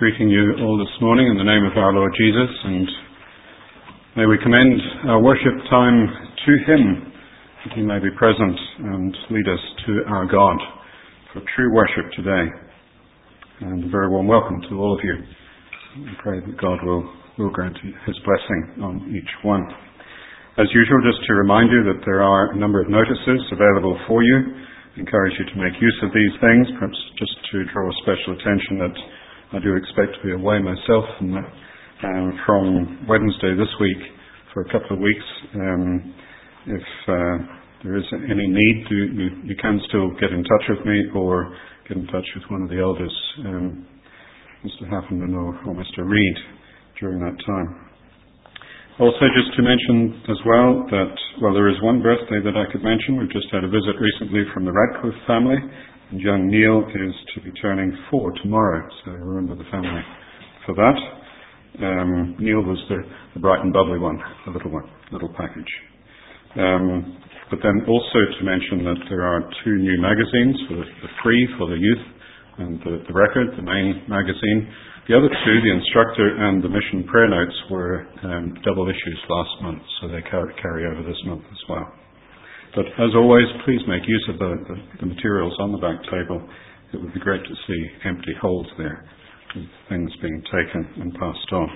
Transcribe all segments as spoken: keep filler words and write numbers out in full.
greeting you all this morning in the name of our Lord Jesus, and may we commend our worship time to Him, that He may be present and lead us to our God for true worship today. And a very warm welcome to all of you. I pray that God will, will grant His blessing on each one. As usual, just to remind you that there are a number of notices available for you. I encourage you to make use of these things, perhaps just to draw special attention that I do expect to be away myself from, um, from Wednesday this week for a couple of weeks. Um, if uh, there is any need, you, you, you can still get in touch with me or get in touch with one of the elders, um, Mister Haffenden or, or Mister Reed, during that time. Also, just to mention as well that, well, there is one birthday that I could mention. We've just had a visit recently from the Radcliffe family. And young Neil is to be turning four tomorrow, so remember the family for that. Um, Neil was the, the bright and bubbly one, the little one, little package. Um, but then also to mention that there are two new magazines, for the, the Free for the youth and the, the Record, the main magazine. The other two, the Instructor and the Mission Prayer Notes, were um, double issues last month, so they carry, carry over this month as well. But as always, please make use of the, the, the materials on the back table. It would be great to see empty holes there, with things being taken and passed on.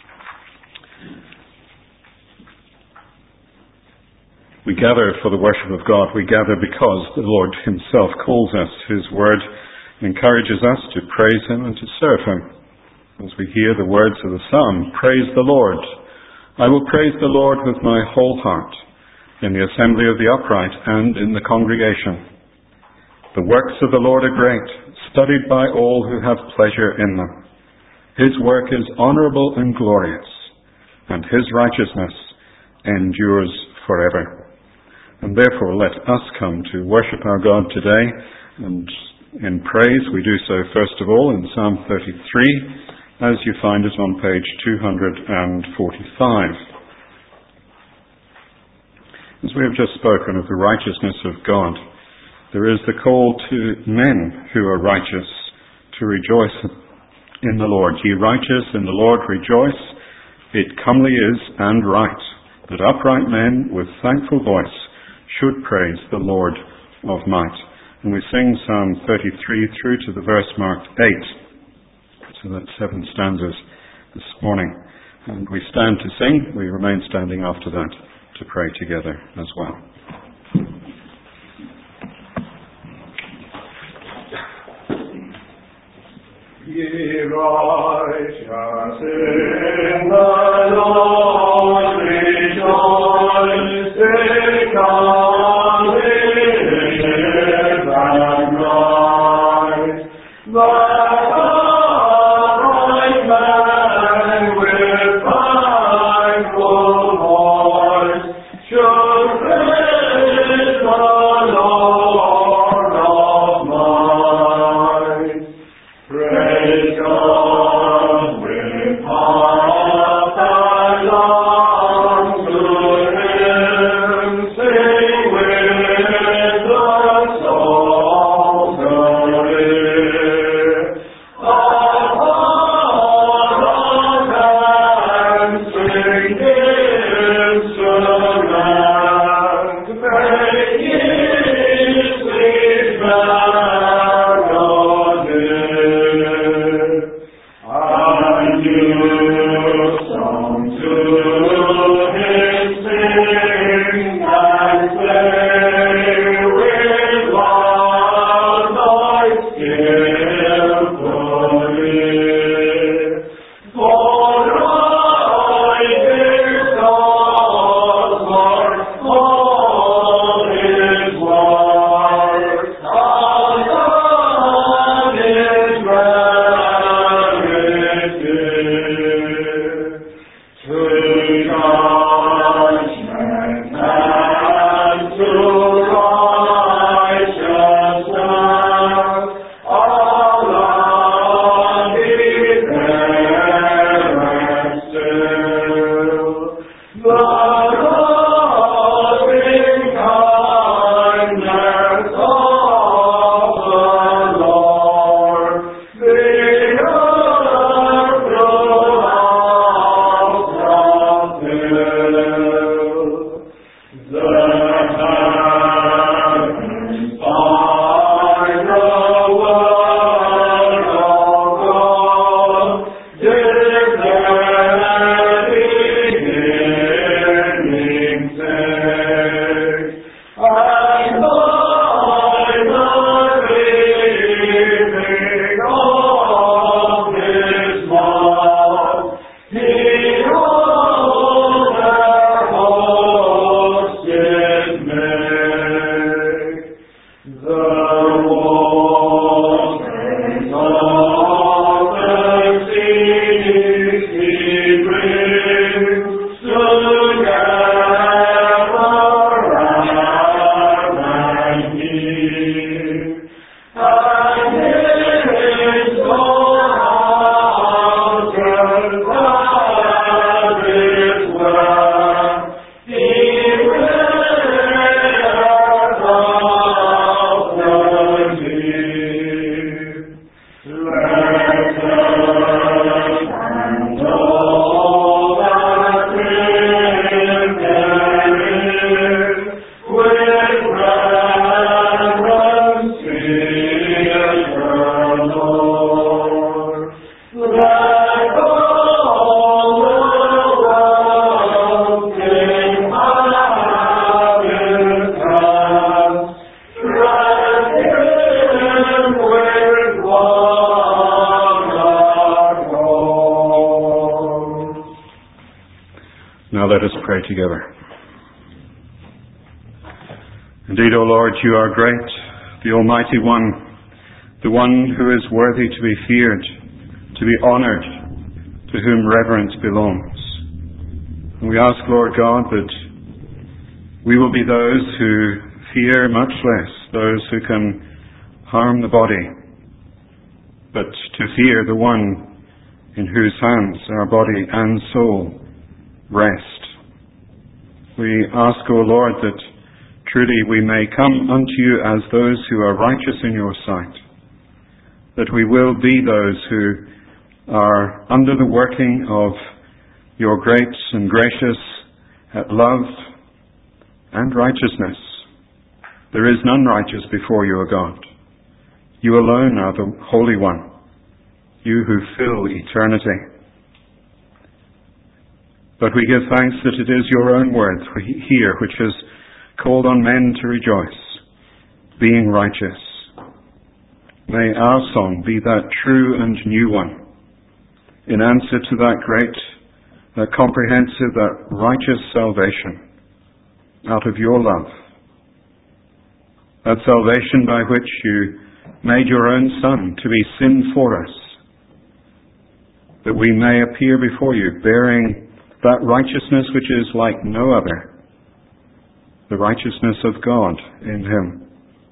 We gather for the worship of God. We gather because the Lord Himself calls us. His Word encourages us to praise Him and to serve Him. As we hear the words of the psalm, praise the Lord. I will praise the Lord with my whole heart, in the assembly of the upright and in the congregation. The works of the Lord are great, studied by all who have pleasure in them. His work is honourable and glorious, and His righteousness endures forever. And therefore let us come to worship our God today, and in praise we do so first of all in Psalm thirty-three, as you find it on page two hundred forty-five. As we have just spoken of the righteousness of God, there is the call to men who are righteous to rejoice in the Lord. Ye righteous in the Lord rejoice. It comely is and right that upright men with thankful voice should praise the Lord of might. And we sing Psalm thirty-three through to the verse marked eight. So that's seven stanzas this morning. And we stand to sing. We remain standing after that to pray together as well. Ye righteous in the Lord rejoice, they come live and rise. The upright man with thankful voice should praise the Lord of might. Praise God with heart and life. Now let us pray together. Indeed, O Lord, you are great, the Almighty One, the one who is worthy to be feared, to be honoured, to whom reverence belongs. And we ask, Lord God, that we will be those who fear much less those who can harm the body, but to fear the one in whose hands our body and soul rest. We ask, O Lord, that truly we may come unto you as those who are righteous in your sight, that we will be those who are under the working of your great and gracious love and righteousness. There is none righteous before you, O God. You alone are the Holy One, you who fill eternity. But we give thanks that it is your own word here which has called on men to rejoice, being righteous. May our song be that true and new one, in answer to that great, that comprehensive, that righteous salvation out of your love. That salvation by which you made your own Son to be sin for us, that we may appear before you bearing that righteousness which is like no other, the righteousness of God in him.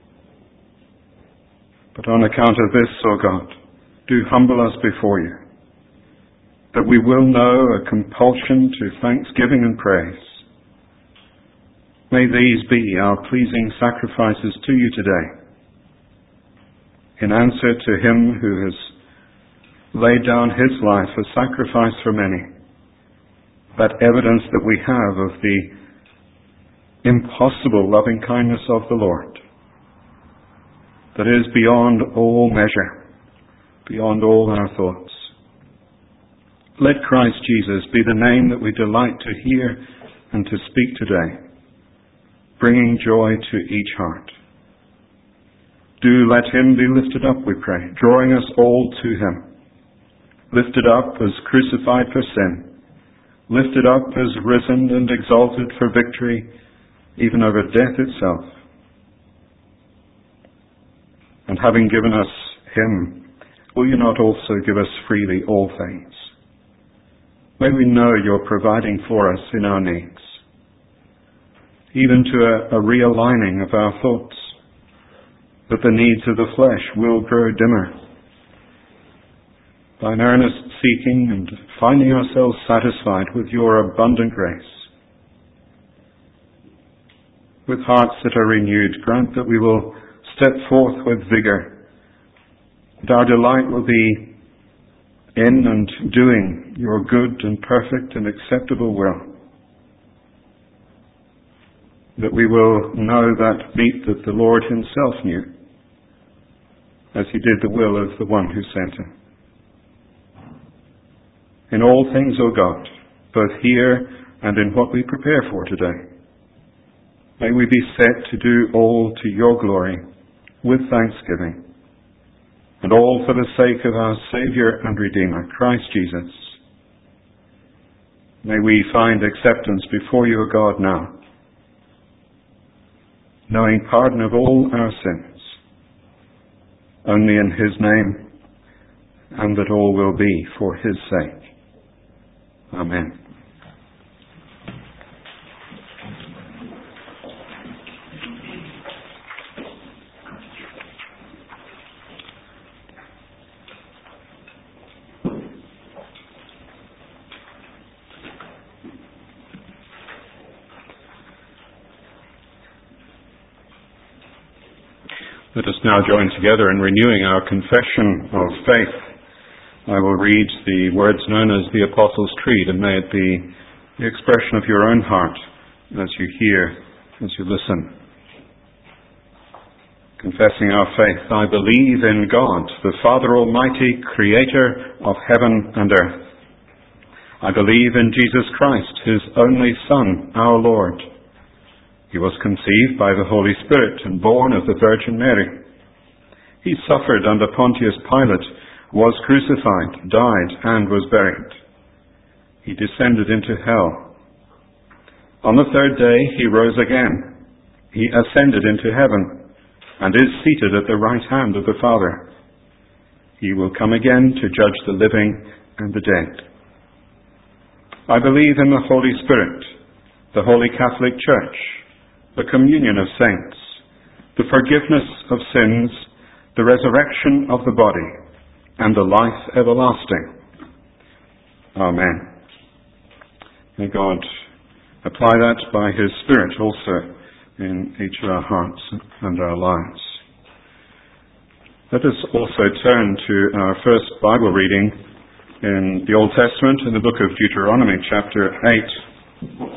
But on account of this, O God, do humble us before you, that we will know a compulsion to thanksgiving and praise. May these be our pleasing sacrifices to you today, in answer to him who has laid down his life a sacrifice for many, that evidence that we have of the impossible loving kindness of the Lord, that is beyond all measure, beyond all our thoughts. Let Christ Jesus be the name that we delight to hear and to speak today, bringing joy to each heart. Do let him be lifted up, we pray, drawing us all to him, lifted up as crucified for sin, lifted up as risen and exalted for victory, even over death itself. And having given us him, will you not also give us freely all things? May we know you're providing for us in our needs, even to a, a realigning of our thoughts, that the needs of the flesh will grow dimmer, by an earnest seeking and finding ourselves satisfied with your abundant grace. With hearts that are renewed, grant that we will step forth with vigour, that our delight will be in and doing your good and perfect and acceptable will, that we will know that meat that the Lord himself knew, as he did the will of the one who sent him. In all things, O God, both here and in what we prepare for today, may we be set to do all to your glory with thanksgiving, and all for the sake of our Saviour and Redeemer, Christ Jesus. May we find acceptance before you, O God, now, knowing pardon of all our sins, only in his name, and that all will be for his sake. Amen. Let us now join together in renewing our confession of faith. I will read the words known as the Apostles' Creed, and may it be the expression of your own heart as you hear, as you listen. Confessing our faith, I believe in God, the Father Almighty, Creator of heaven and earth. I believe in Jesus Christ, his only Son, our Lord. He was conceived by the Holy Spirit and born of the Virgin Mary. He suffered under Pontius Pilate, was crucified, died, and was buried. He descended into hell. On the third day he rose again. He ascended into heaven and is seated at the right hand of the Father. He will come again to judge the living and the dead. I believe in the Holy Spirit, the Holy Catholic Church, the communion of saints, the forgiveness of sins, the resurrection of the body, and the life everlasting. Amen. May God apply that by His Spirit also in each of our hearts and our lives. Let us also turn to our first Bible reading in the Old Testament, in the book of Deuteronomy, chapter eight.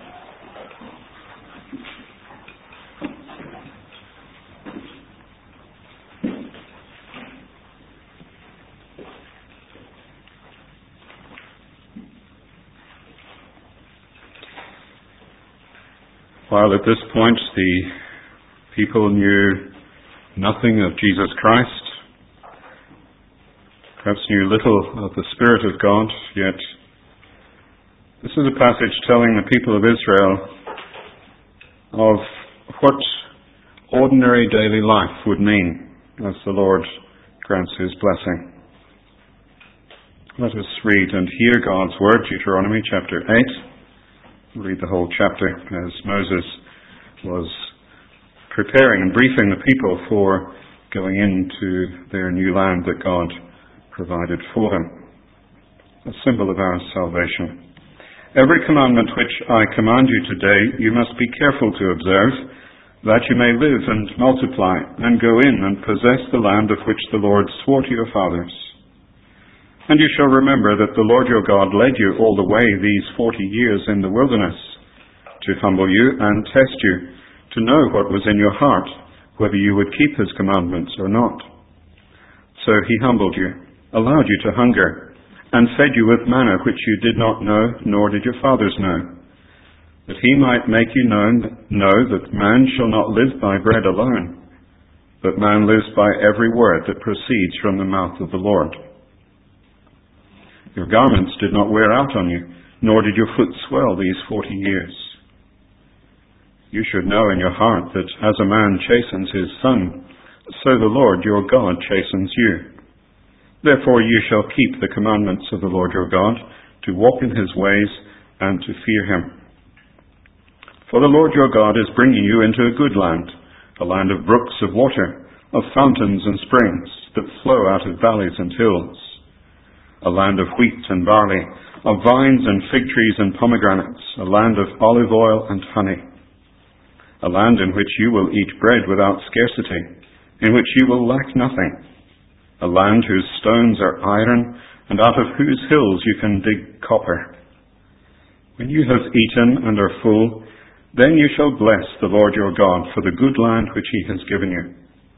While at this point the people knew nothing of Jesus Christ, perhaps knew little of the Spirit of God, yet this is a passage telling the people of Israel of what ordinary daily life would mean as the Lord grants His blessing. Let us read and hear God's word, Deuteronomy chapter eight. Read the whole chapter as Moses was preparing and briefing the people for going into their new land that God provided for them. A symbol of our salvation. Every commandment which I command you today, you must be careful to observe, that you may live and multiply, and go in and possess the land of which the Lord swore to your fathers. And you shall remember that the Lord your God led you all the way these forty years in the wilderness, to humble you and test you, to know what was in your heart, whether you would keep His commandments or not. So He humbled you, allowed you to hunger, and fed you with manna which you did not know, nor did your fathers know, that He might make you known, know that man shall not live by bread alone, but man lives by every word that proceeds from the mouth of the Lord. Your garments did not wear out on you, nor did your foot swell these forty years. You should know in your heart that as a man chastens his son, so the Lord your God chastens you. Therefore you shall keep the commandments of the Lord your God, to walk in His ways and to fear Him. For the Lord your God is bringing you into a good land, a land of brooks of water, of fountains and springs that flow out of valleys and hills, a land of wheat and barley, of vines and fig trees and pomegranates, a land of olive oil and honey, a land in which you will eat bread without scarcity, in which you will lack nothing, a land whose stones are iron, and out of whose hills you can dig copper. When you have eaten and are full, then you shall bless the Lord your God for the good land which He has given you.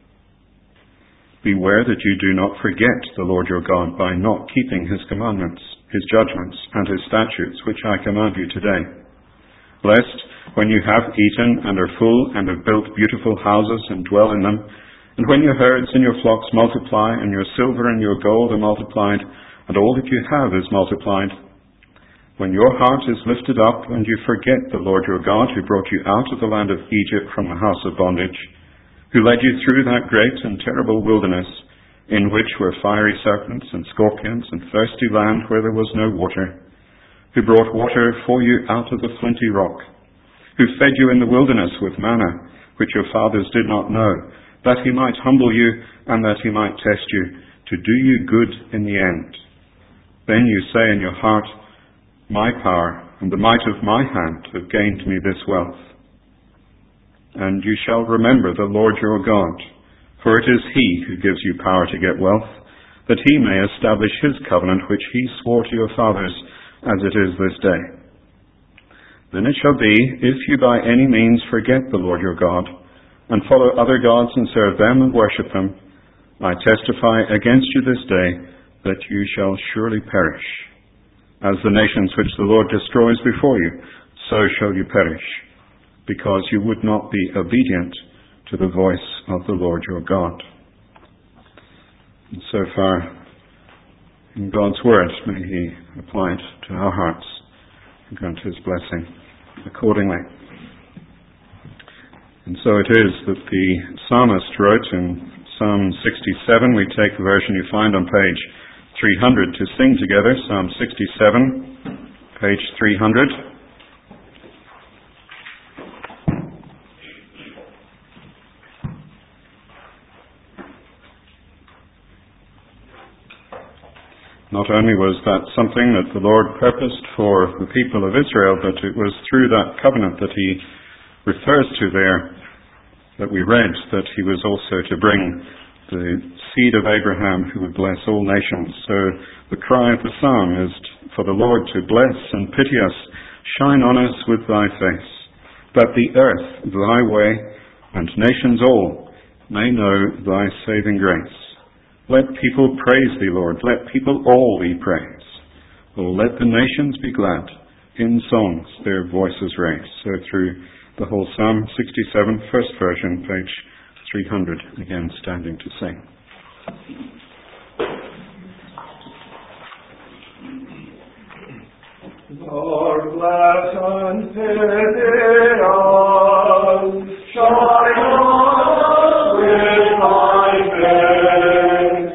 Beware that you do not forget the Lord your God by not keeping His commandments, His judgments, and His statutes, which I command you today. Lest, when you have eaten and are full and have built beautiful houses and dwell in them, and when your herds and your flocks multiply, and your silver and your gold are multiplied, and all that you have is multiplied, when your heart is lifted up and you forget the Lord your God, who brought you out of the land of Egypt from the house of bondage, who led you through that great and terrible wilderness, in which were fiery serpents and scorpions and thirsty land where there was no water, who brought water for you out of the flinty rock, who fed you in the wilderness with manna, which your fathers did not know, that He might humble you and that He might test you, to do you good in the end. Then you say in your heart, my power and the might of my hand have gained me this wealth. And you shall remember the Lord your God, for it is He who gives you power to get wealth, that He may establish His covenant which He swore to your fathers, as it is this day. Then it shall be, if you by any means forget the Lord your God, and follow other gods and serve them and worship them, I testify against you this day that you shall surely perish. As the nations which the Lord destroys before you, so shall you perish, because you would not be obedient to the voice of the Lord your God. And so far, in God's word, may He apply it to our hearts and grant His blessing. accordingly. And so it is that the psalmist wrote in Psalm sixty-seven, we take the version you find on page three hundred to sing together, Psalm sixty-seven, page three hundred. Not only was that something that the Lord purposed for the people of Israel, but it was through that covenant that he refers to there that we read that he was also to bring the seed of Abraham who would bless all nations. So the cry of the psalm is for the Lord to bless and pity us, shine on us with thy face, that the earth, thy way, and nations all may know thy saving grace. Let people praise thee, Lord. Let people all thee praise. Oh, let the nations be glad. In songs their voices raise. So through the whole Psalm sixty-seven, first version, page three hundred, again standing to sing. Lord, bless and pity us. Shine on with thy face.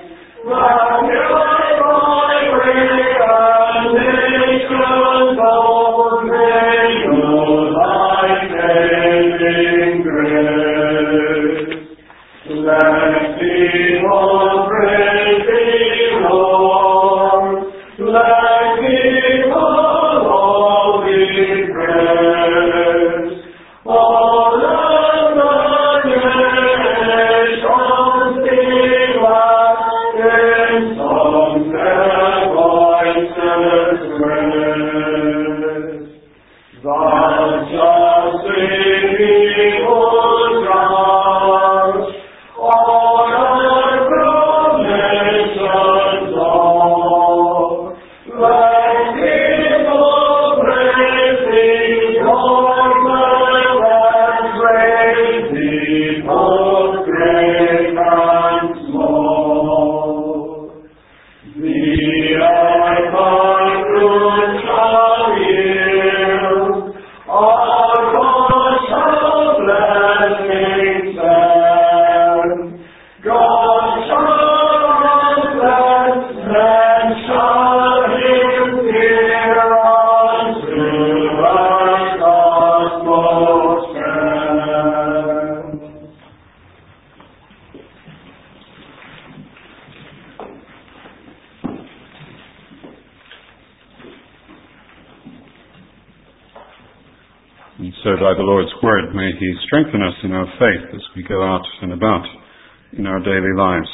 And so by the Lord's word, may he strengthen us in our faith as we go out and about in our daily lives.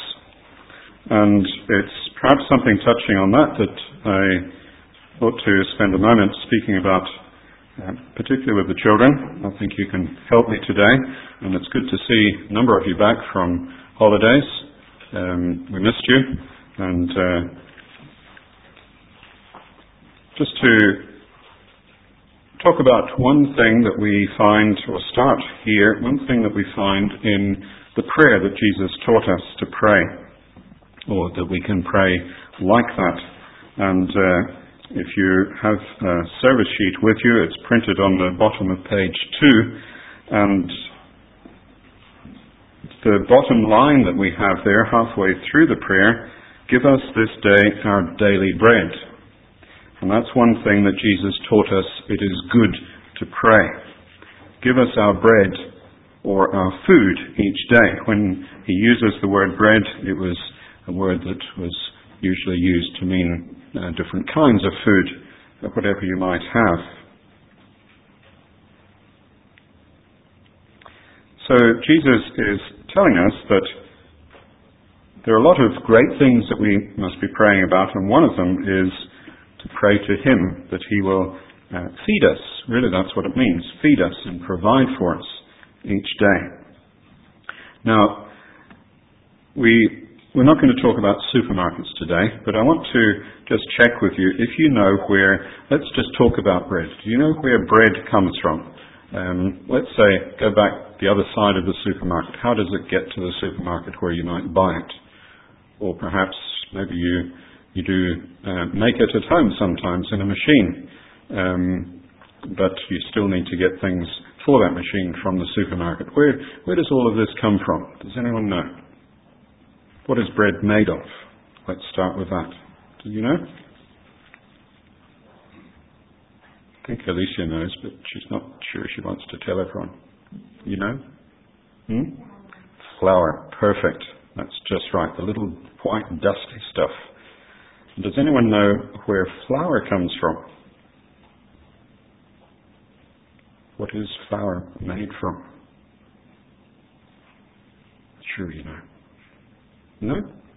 And it's perhaps something touching on that that I ought to spend a moment speaking about, uh, particularly with the children. I think you can help me today, and it's good to see a number of you back from holidays. Um, we missed you, and uh, just to talk about one thing that we find, or start here, one thing that we find in the prayer that Jesus taught us to pray, or that we can pray like that. And uh, if you have a service sheet with you, it's printed on the bottom of page two, and the bottom line that we have there, halfway through the prayer, give us this day our daily bread. And that's one thing that Jesus taught us. It is good to pray. Give us our bread or our food each day. When he uses the word bread, it was a word that was usually used to mean uh, different kinds of food, whatever you might have. So Jesus is telling us that there are a lot of great things that we must be praying about, and one of them is to pray to him that he will uh, feed us. Really, that's what it means. Feed us and provide for us each day. Now, we, we're not going to talk about supermarkets today, but I want to just check with you if you know where, let's just talk about bread. Do you know where bread comes from? Um, let's say, go back the other side of the supermarket. How does it get to the supermarket where you might buy it? Or perhaps maybe you You do uh, make it at home sometimes in a machine. Um, but you still need to get things for that machine from the supermarket. Where, where does all of this come from? Does anyone know? What is bread made of? Let's start with that. Do you know? I think Alicia knows, but she's not sure she wants to tell everyone. You know? Hmm? Flour. Perfect. That's just right. The little white dusty stuff. Does anyone know where flour comes from? What is flour made from? Sure you know. No?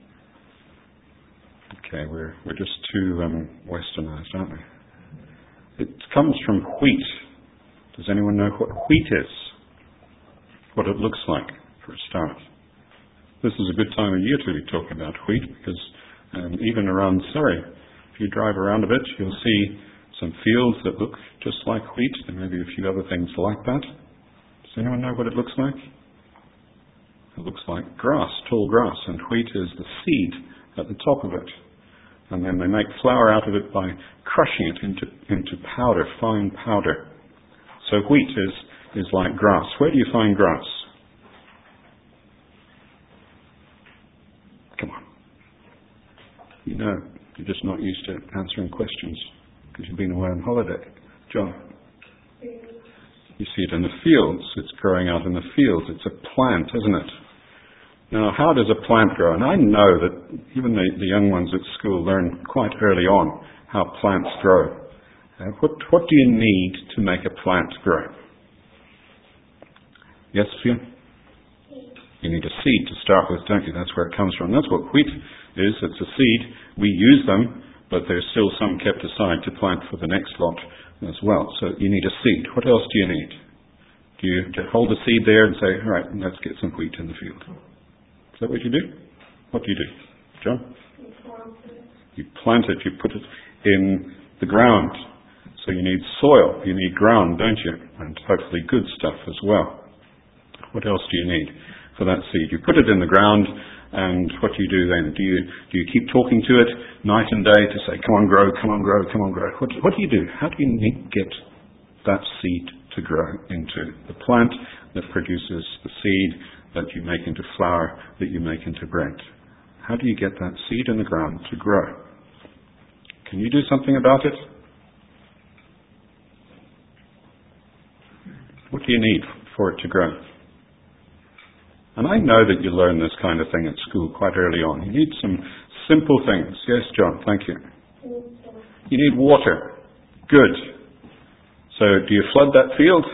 Okay, we're we're just too um, westernized, aren't we? It comes from wheat. Does anyone know what wheat is? What it looks like, for a start. This is a good time of year to be talking about wheat, because um, even around Surrey, if you drive around a bit, you'll see some fields that look just like wheat. There may be a few other things like that. Does anyone know what it looks like? It looks like grass, tall grass, and wheat is the seed at the top of it. And then they make flour out of it by crushing it into, into powder, fine powder. So wheat is, is like grass. Where do you find grass? Come on. You know, you're just not used to answering questions because you've been away on holiday. John? You see it in the fields. It's growing out in the fields. It's a plant, isn't it? Now, how does a plant grow? And I know that even the, the young ones at school learn quite early on how plants grow. Uh, what, what do you need to make a plant grow? Yes, Phil? You need a seed to start with, don't you? That's where it comes from. That's what wheat is. It's a seed. We use them, but there's still some kept aside to plant for the next lot as well. So you need a seed. What else do you need? Do you hold the seed there and say, all right, let's get some wheat in the field? Is that what you do? What do you do? John? You plant it. You put it in the ground. So you need soil. You need ground, don't you? And hopefully good stuff as well. What else do you need for that seed? You put it in the ground, and what do you do then? Do you do you keep talking to it night and day to say, come on, grow, come on, grow, come on, grow? What, what do you do? How do you need, get that seed to grow into the plant that produces the seed that you make into flour, that you make into bread? How do you get that seed in the ground to grow? Can you do something about it? What do you need for it to grow? And I know that you learn this kind of thing at school quite early on. You need some simple things. Yes, John, thank you. You need water. Good. So do you flood that field?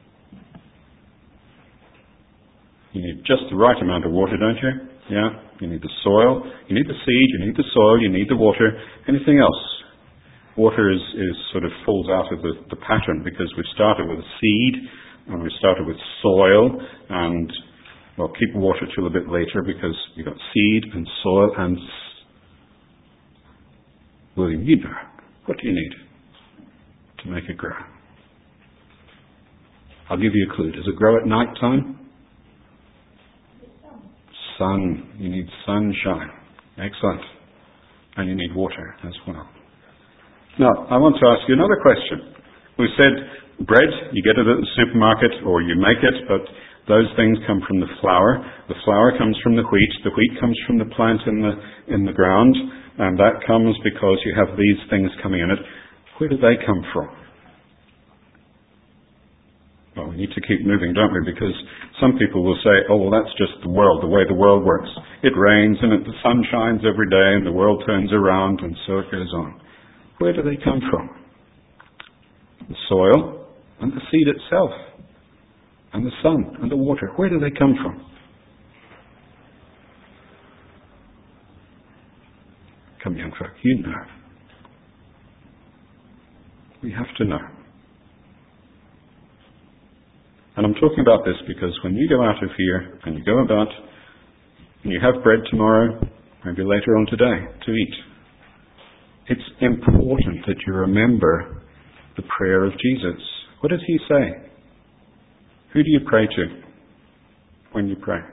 You need just the right amount of water, don't you? Yeah. You need the soil. You need the seed. You need the soil. You need the water. Anything else? Water is, is sort of falls out of the, the pattern because we've started with a seed and we started with soil and, well, keep water till a bit later because you've got seed and soil and... William, you know. What do you need to make it grow? I'll give you a clue. Does it grow at night time? Sun. You need sunshine. Excellent. And you need water as well. Now, I want to ask you another question. We said bread, you get it at the supermarket or you make it, but those things come from the flour. The flour comes from the wheat. The wheat comes from the plant in the in the ground, and that comes because you have these things coming in it. Where do they come from? Well, we need to keep moving, don't we? Because some people will say, oh, well, that's just the world, the way the world works. It rains and it, the sun shines every day and the world turns around and so it goes on. Where do they come from? The soil and the seed itself and the sun and the water. Where do they come from? Come, young folk, you know. We have to know. And I'm talking about this because when you go out of here and you go about and you have bread tomorrow, maybe later on today, to eat, it's important that you remember the prayer of Jesus. What does he say? Who do you pray to when you pray?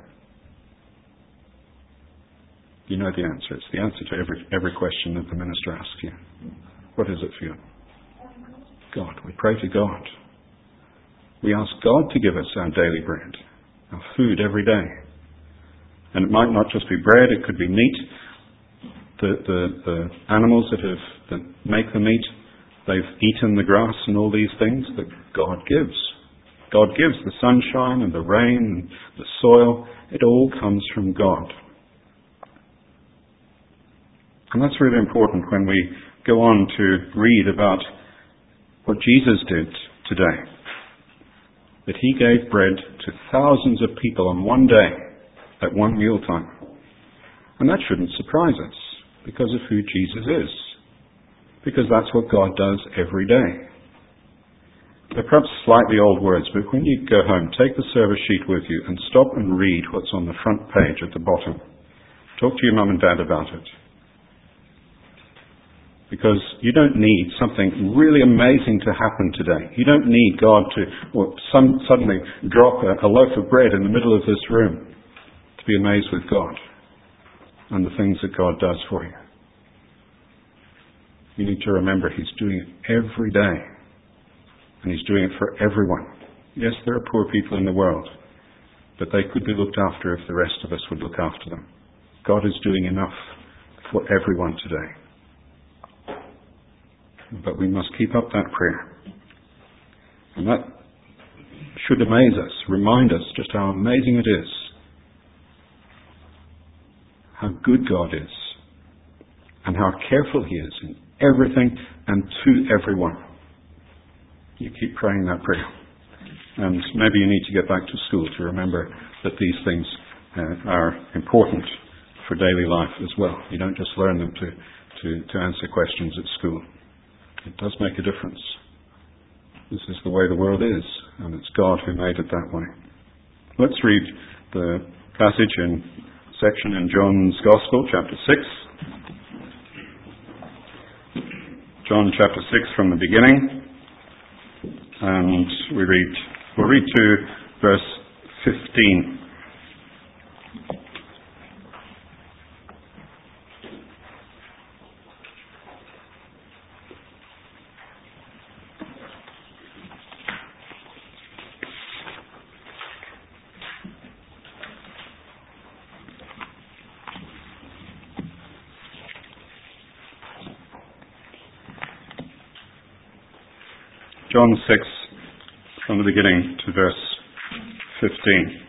You know the answer. It's the answer to every every question that the minister asks you. What is it for you? God. We pray to God. We ask God to give us our daily bread, our food every day. And it might not just be bread, it could be meat. The, the, the animals that, have, that make the meat, they've eaten the grass and all these things that God gives. God gives the sunshine and the rain and the soil. It all comes from God. And that's really important when we go on to read about what Jesus did today. That he gave bread to thousands of people on one day at one mealtime. And that shouldn't surprise us because of who Jesus is. Because that's what God does every day. They're perhaps slightly old words, but when you go home, take the service sheet with you and stop and read what's on the front page at the bottom. Talk to your mum and dad about it. Because you don't need something really amazing to happen today. You don't need God to or some, suddenly drop a, a loaf of bread in the middle of this room to be amazed with God and the things that God does for you. You need to remember He's doing it every day. And He's doing it for everyone. Yes, there are poor people in the world, but they could be looked after if the rest of us would look after them. God is doing enough for everyone today. But we must keep up that prayer. And that should amaze us, remind us just how amazing it is. How good God is. And how careful He is in everything and to everyone. You keep praying that prayer. And maybe you need to get back to school to remember that these things uh, are important for daily life as well. You don't just learn them to, to, to answer questions at school. It does make a difference. This is the way the world is, and it's God who made it that way. Let's read the passage in section in John's Gospel, chapter six. John chapter six from the beginning. And we read, we'll read to verse fifteen. John six, from the beginning to verse fifteen.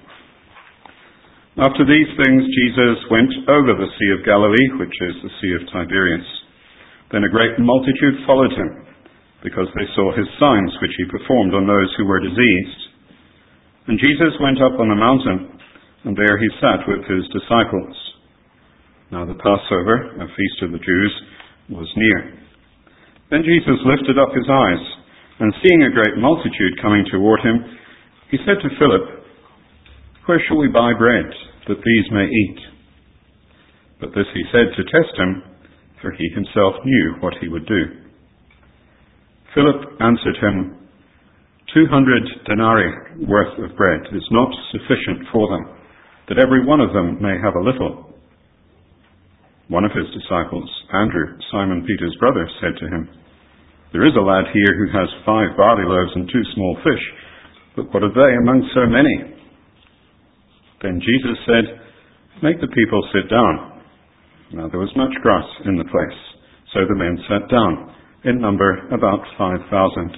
After these things, Jesus went over the Sea of Galilee, which is the Sea of Tiberias. Then a great multitude followed him, because they saw his signs which he performed on those who were diseased. And Jesus went up on a mountain, and there he sat with his disciples. Now the Passover, a feast of the Jews, was near. Then Jesus lifted up his eyes, and seeing a great multitude coming toward him, he said to Philip, "Where shall we buy bread, that these may eat?" But this he said to test him, for he himself knew what he would do. Philip answered him, Two hundred denarii worth of bread is not sufficient for them, that every one of them may have a little. One of his disciples, Andrew, Simon Peter's brother, said to him, "There is a lad here who has five barley loaves and two small fish, but what are they among so many?" Then Jesus said, "Make the people sit down." Now there was much grass in the place, so the men sat down, in number about five thousand.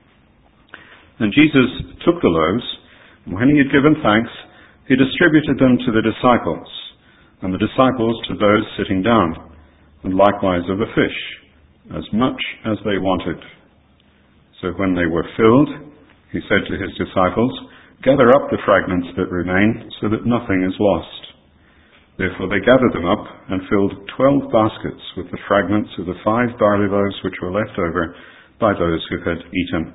And Jesus took the loaves, and when he had given thanks, he distributed them to the disciples, and the disciples to those sitting down, and likewise of the fish, as much as they wanted. So when they were filled, he said to his disciples, "Gather up the fragments that remain, so that nothing is lost." Therefore they gathered them up and filled twelve baskets with the fragments of the five barley loaves which were left over by those who had eaten.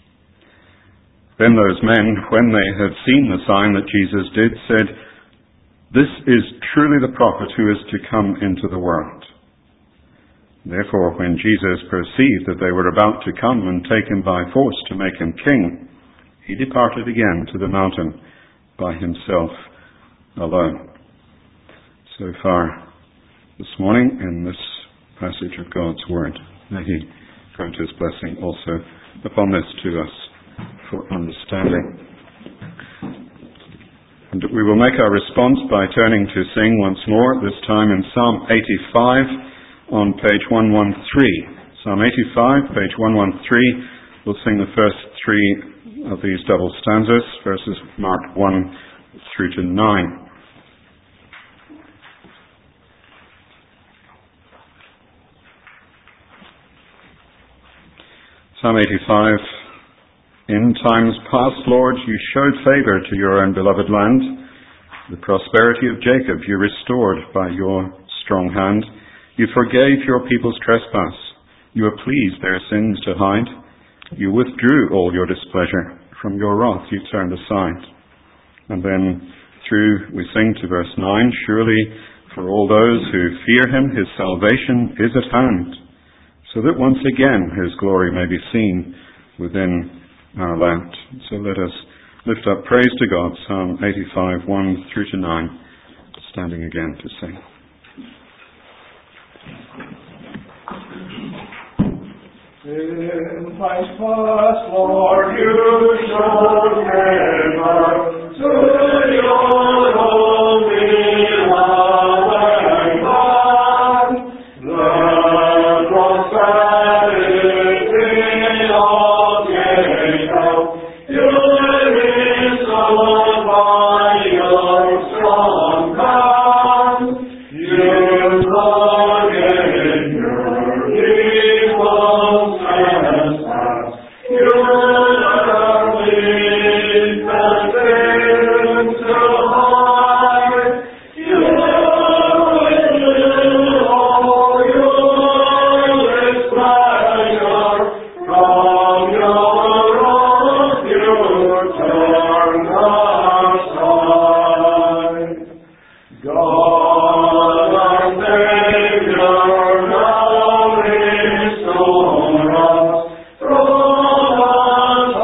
Then those men, when they had seen the sign that Jesus did, said, "This is truly the prophet who is to come into the world." Therefore, when Jesus perceived that they were about to come and take him by force to make him king, he departed again to the mountain by himself alone. So far this morning in this passage of God's Word. May He grant His blessing also upon this to us for understanding. And we will make our response by turning to sing once more, this time in Psalm eighty-five on page one thirteen. Psalm eighty-five, page one thirteen, we'll sing the first three of these double stanzas, verses marked one through to nine. Psalm eighty-five. In times past, Lord, you showed favor to your own beloved land. The prosperity of Jacob you restored by your strong hand. You forgave your people's trespass. You were pleased their sins to hide. You withdrew all your displeasure. From your wrath you turned aside. And then through, we sing to verse nine, surely for all those who fear him, his salvation is at hand, so that once again his glory may be seen within our land. So let us lift up praise to God, Psalm eighty-five, one through to nine, standing again to sing. In times past, Lord, you showed favor to your only love and God. The prosperity of Jacob, you restored by your strong hand. You forgave your evil trespass. You are pleased the sins to hide. You will all your displeasure. From your wrath you turn aside. God our Savior, now restore us from us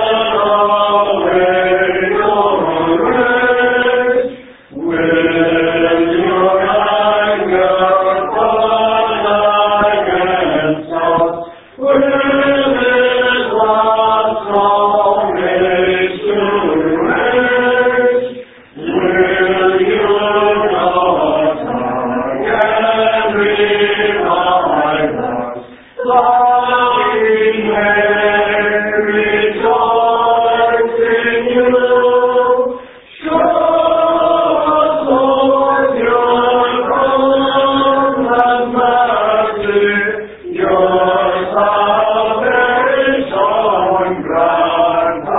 away your grace. Will your anger burn against us? Will it last from age to age? Will you not again revive us? Like Mary rejoice in you. Show us, Lord, your love and mercy, your salvation grant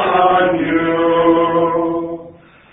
anew.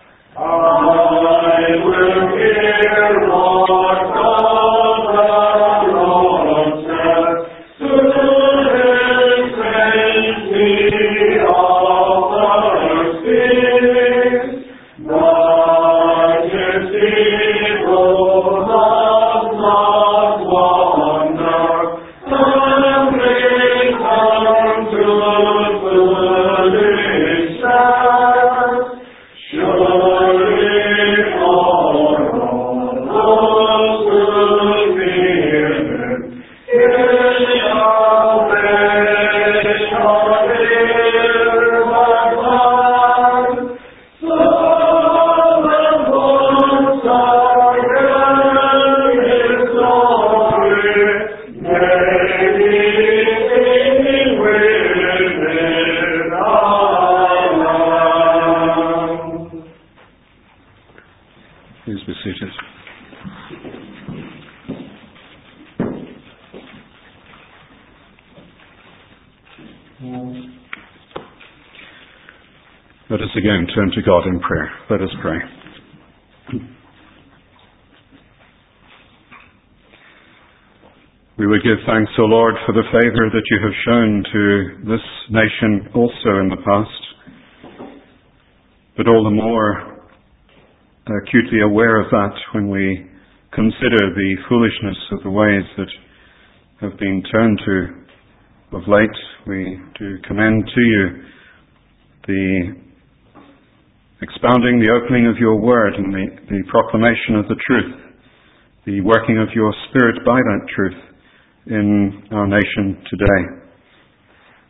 I will hear what God the Lord says. To his saints he offers peace. But his people must not wander and return to foolish steps. Surely for all those who fear him, his salvation is at hand. So that once again his glory may be seen within our land. Please be seated. Let us again turn to God in prayer. Let us pray. We would give thanks, O Lord, for the favour that you have shown to this nation also in the past, but all the more acutely aware of that when we consider the foolishness of the ways that have been turned to of late. We do commend to you the expounding, the opening of your word and the, the proclamation of the truth, the working of your Spirit by that truth in our nation today.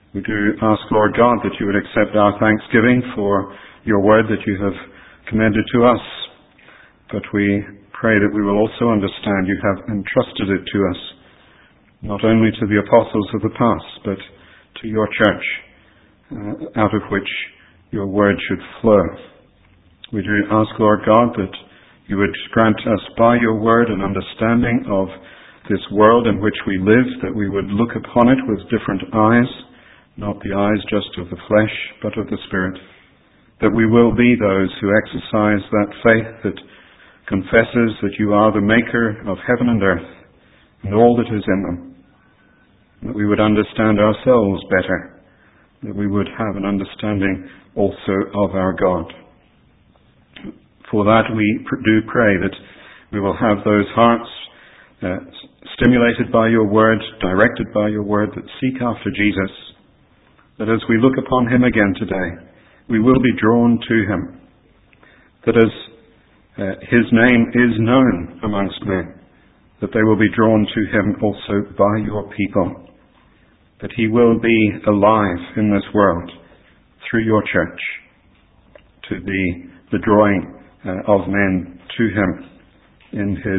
We do ask, Lord God, that you would accept our thanksgiving for your word that you have commended to us. But we pray that we will also understand you have entrusted it to us, not only to the apostles of the past, but to your church, uh, out of which your word should flow. We do ask, Lord God, that you would grant us by your word an understanding of this world in which we live, that we would look upon it with different eyes, not the eyes just of the flesh, but of the Spirit, that we will be those who exercise that faith that confesses that you are the maker of heaven and earth and all that is in them, that we would understand ourselves better, that we would have an understanding also of our God. For that we do pray that we will have those hearts uh, stimulated by your word, directed by your word, that seek after Jesus, that as we look upon him again today, we will be drawn to him, that as uh, his name is known amongst men, that they will be drawn to him also by your people, that he will be alive in this world through your church, to the, the drawing uh, of men to him in his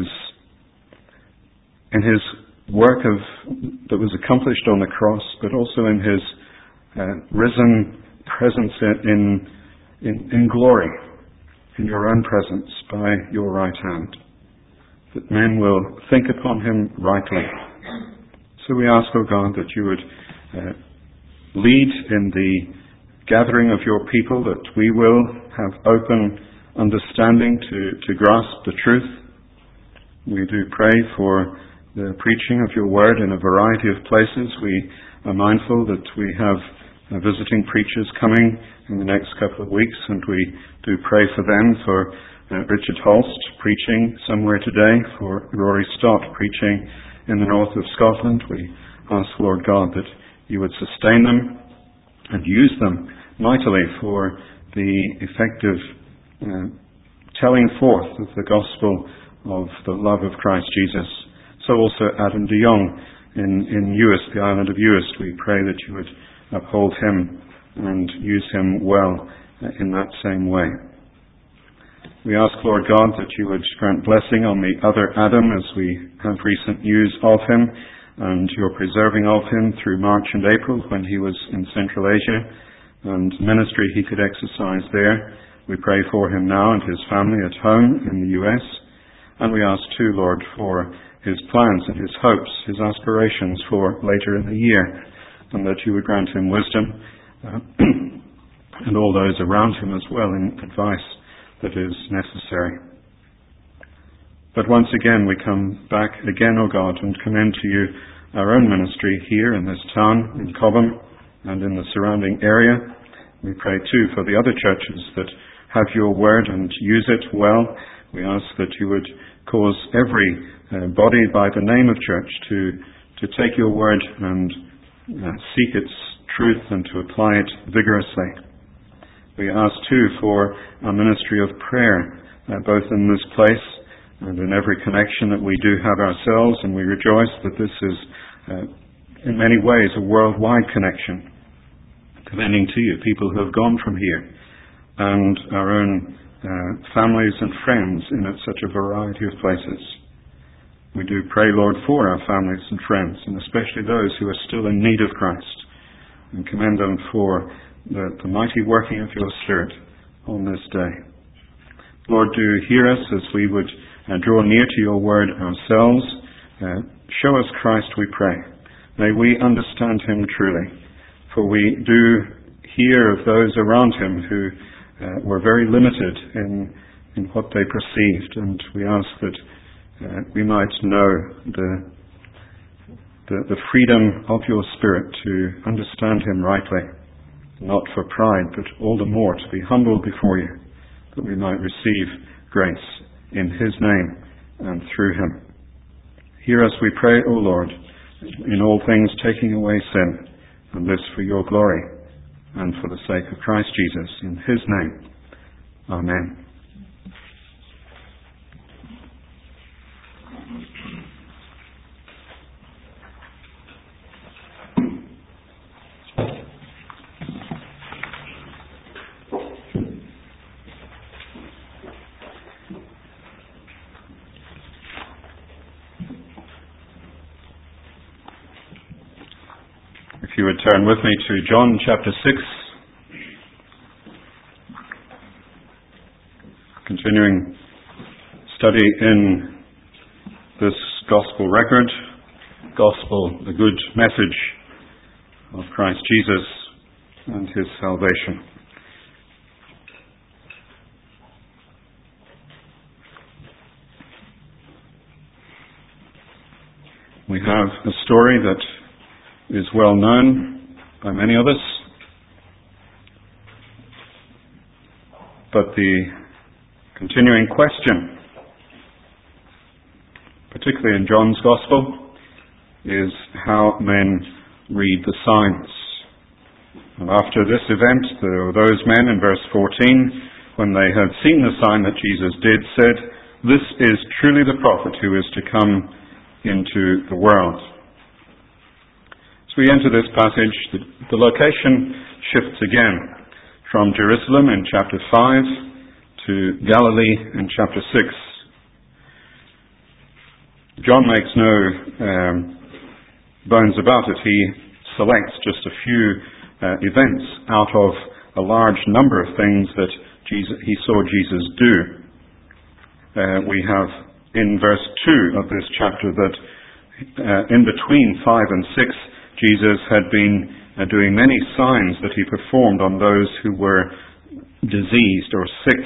in his work of that was accomplished on the cross, but also in his uh, risen presence in, in in glory, in your own presence by your right hand, that men will think upon him rightly. So we ask, O God, that you would uh, lead in the gathering of your people, that we will have open understanding to, to grasp the truth. We do pray for the preaching of your word in a variety of places. We are mindful that we have uh, visiting preachers coming in the next couple of weeks, and we do pray for them, for uh, Richard Holst preaching somewhere today, for Rory Stott preaching in the north of Scotland. We ask, Lord God, that you would sustain them and use them mightily for the effective uh, telling forth of the gospel of the love of Christ Jesus. So also Adam de Jong in, in Uist, the island of Uist, we pray that you would uphold him and use him well uh, in that same way. We ask, Lord God, that you would grant blessing on the other Adam as we have recent news of him, and your preserving of him through March and April when he was in Central Asia, and ministry he could exercise there. We pray for him now and his family at home in the U S, and we ask too, Lord, for his plans and his hopes, his aspirations for later in the year, and that you would grant him wisdom uh, and all those around him as well in advice that is necessary. But once again we come back again, O God, and commend to you our own ministry here in this town, in Cobham, and in the surrounding area. We pray too for the other churches that have your word and use it well. We ask that you would cause every uh, body by the name of church to, to take your word and uh, seek its truth and to apply it vigorously. We ask too for our ministry of prayer, uh, both in this place and in every connection that we do have ourselves, and we rejoice that this is uh, in many ways a worldwide connection, commending to you people who have gone from here, and our own uh, families and friends in such a variety of places. We do pray, Lord, for our families and friends, and especially those who are still in need of Christ, and commend them for the, the mighty working of your Spirit on this day. Lord, do hear us as we would uh, draw near to your word ourselves. Uh, show us Christ, we pray. May we understand him truly, for we do hear of those around him who uh, were very limited in, in what they perceived, and we ask that uh, we might know the, the, the freedom of your Spirit to understand him rightly, not for pride, but all the more to be humble before you, that we might receive grace in his name and through him. Hear us, we pray, O Lord, in all things taking away sin, and this for your glory and for the sake of Christ Jesus. In his name, amen. If you would turn with me to John chapter six, continuing study in this gospel record, gospel, the good message of Christ Jesus and his salvation. We have a story that is well known by many of us, but the continuing question, particularly in John's Gospel, is how men read the signs. And after this event, there were those men in verse fourteen, when they had seen the sign that Jesus did, said, "This is truly the prophet who is to come into the world." As we enter this passage, the, the location shifts again from Jerusalem in chapter five to Galilee in chapter six. John makes no um, bones about it. He selects just a few uh, events out of a large number of things that Jesus, he saw Jesus do. Uh, we have in verse two of this chapter that uh, in between five and six, Jesus had been uh, doing many signs that he performed on those who were diseased or sick.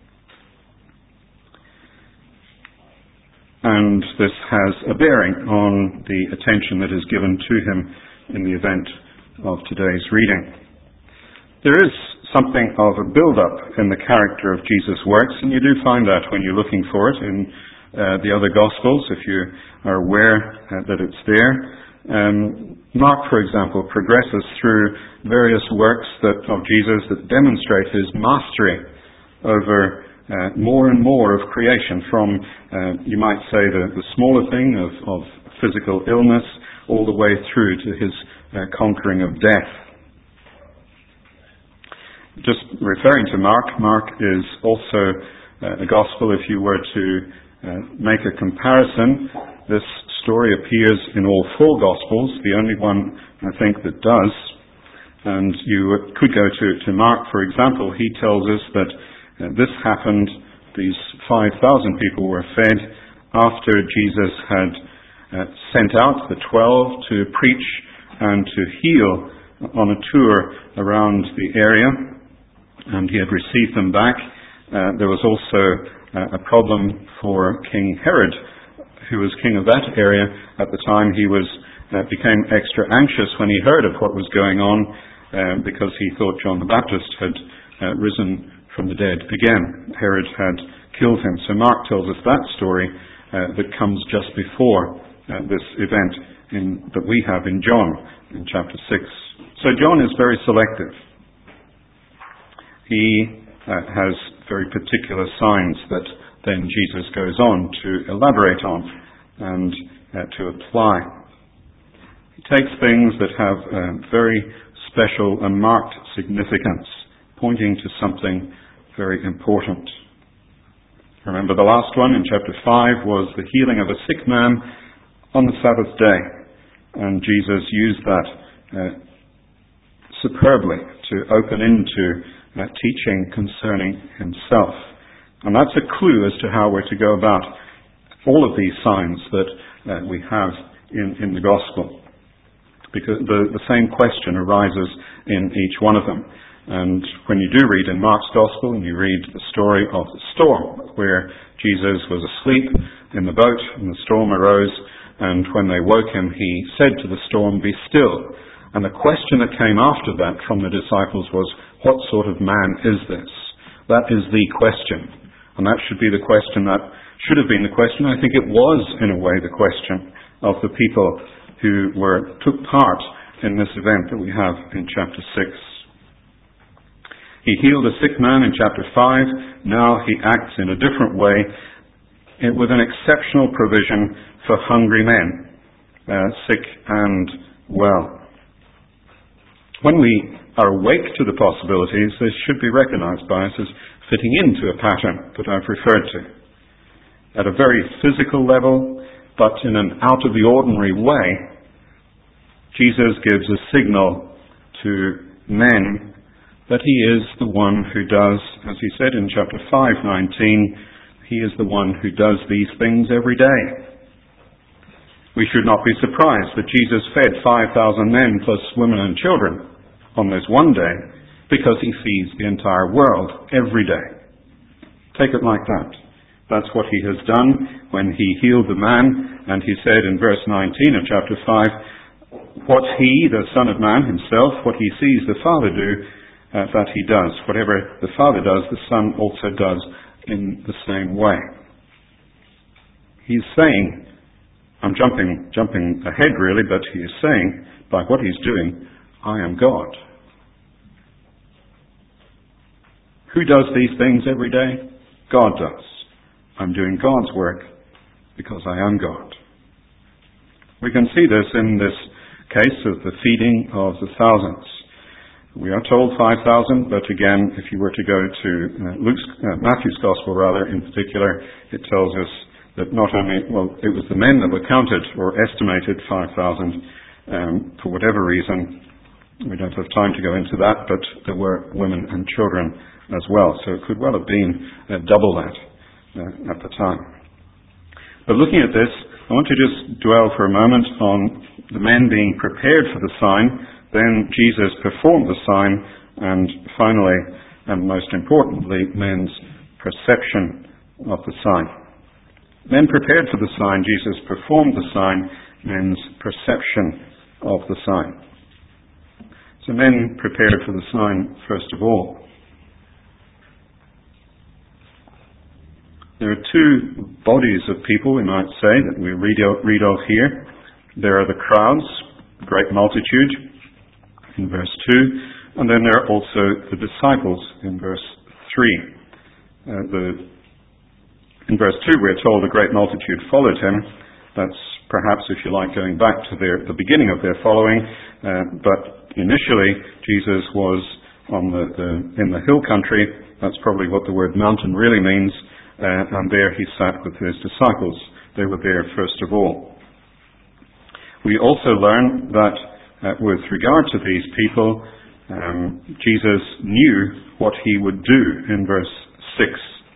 And this has a bearing on the attention that is given to him in the event of today's reading. There is something of a build-up in the character of Jesus' works, and you do find that when you're looking for it in uh, the other Gospels, if you are aware uh, that it's there. Um, Mark, for example, progresses through various works that, of Jesus that demonstrate his mastery over uh, more and more of creation, from, uh, you might say, the, the smaller thing of, of physical illness all the way through to his uh, conquering of death. Just referring to Mark, Mark is also uh, a gospel. If you were to uh, make a comparison, this story appears in all four Gospels, the only one, I think, that does. And you could go to, to Mark, for example. He tells us that uh, this happened, these five thousand people were fed after Jesus had uh, sent out the twelve to preach and to heal on a tour around the area, and he had received them back. Uh, there was also uh, a problem for King Herod, who was king of that area at the time. He was uh, became extra anxious when he heard of what was going on, uh, because he thought John the Baptist had uh, risen from the dead again. Herod had killed him. So Mark tells us that story uh, that comes just before uh, this event in, that we have in John in chapter six. So John is very selective. He uh, has very particular signs that then Jesus goes on to elaborate on and uh, to apply. He takes things that have uh, very special and marked significance, pointing to something very important. Remember, the last one in chapter five was the healing of a sick man on the Sabbath day, and Jesus used that uh, superbly to open into uh, teaching concerning himself. And that's a clue as to how we're to go about all of these signs that uh, we have in, in the Gospel. Because the, the same question arises in each one of them. And when you do read in Mark's Gospel, and you read the story of the storm, where Jesus was asleep in the boat and the storm arose, and when they woke him, he said to the storm, "Be still." And the question that came after that from the disciples was, what sort of man is this? That is the question. And that should be the question that should have been the question. I think it was, in a way, the question of the people who were took part in this event that we have in chapter six. He healed a sick man in chapter five. Now he acts in a different way with an exceptional provision for hungry men, uh, sick and well. When we are awake to the possibilities, this should be recognized by us as fitting into a pattern that I've referred to. At a very physical level, but in an out-of-the-ordinary way, Jesus gives a signal to men that he is the one who does, as he said in chapter five nineteen, he is the one who does these things every day. We should not be surprised that Jesus fed five thousand men plus women and children on this one day, because he feeds the entire world every day. Take it like that. That's what he has done when he healed the man, and he said in verse nineteen of chapter five, what he, the Son of Man himself, what he sees the Father do, uh, that he does. Whatever the Father does, the Son also does in the same way. He's saying, I'm jumping, jumping ahead really, but he is saying, by what he's doing, I am God. Who does these things every day? God does. I'm doing God's work because I am God. We can see this in this case of the feeding of the thousands. We are told five thousand, but again, if you were to go to uh, Luke's, uh, Matthew's Gospel rather, in particular, it tells us that not only, well, it was the men that were counted or estimated five thousand um, for whatever reason. We don't have time to go into that, but there were women and children as well, so it could well have been uh, double that uh, at the time. But looking at this, I want to just dwell for a moment on the men being prepared for the sign, then Jesus performed the sign, and finally, and most importantly, men's perception of the sign. Men prepared for the sign, Jesus performed the sign, men's perception of the sign. So men prepared for the sign, first of all. There are two bodies of people, we might say, that we read of, read of here. There are the crowds, the great multitude, in verse two, and then there are also the disciples in verse three. Uh, the, in verse two we're told a great multitude followed him. That's perhaps, if you like, going back to their, the beginning of their following, uh, but initially Jesus was on the, the, in the hill country. That's probably what the word mountain really means. Uh, and there he sat with his disciples. They were there first of all. We also learn that uh, with regard to these people, um, Jesus knew what he would do in verse six.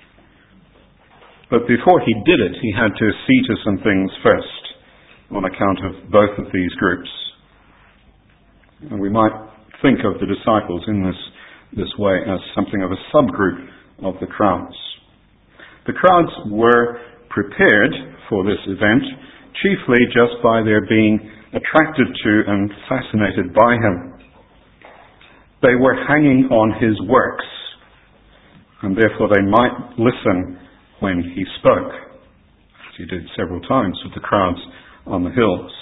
But before he did it, he had to see to some things first on account of both of these groups. And we might think of the disciples in this, this way as something of a subgroup of the crowds. The crowds were prepared for this event chiefly just by their being attracted to and fascinated by him. They were hanging on his works, and therefore they might listen when he spoke, as he did several times with the crowds on the hills.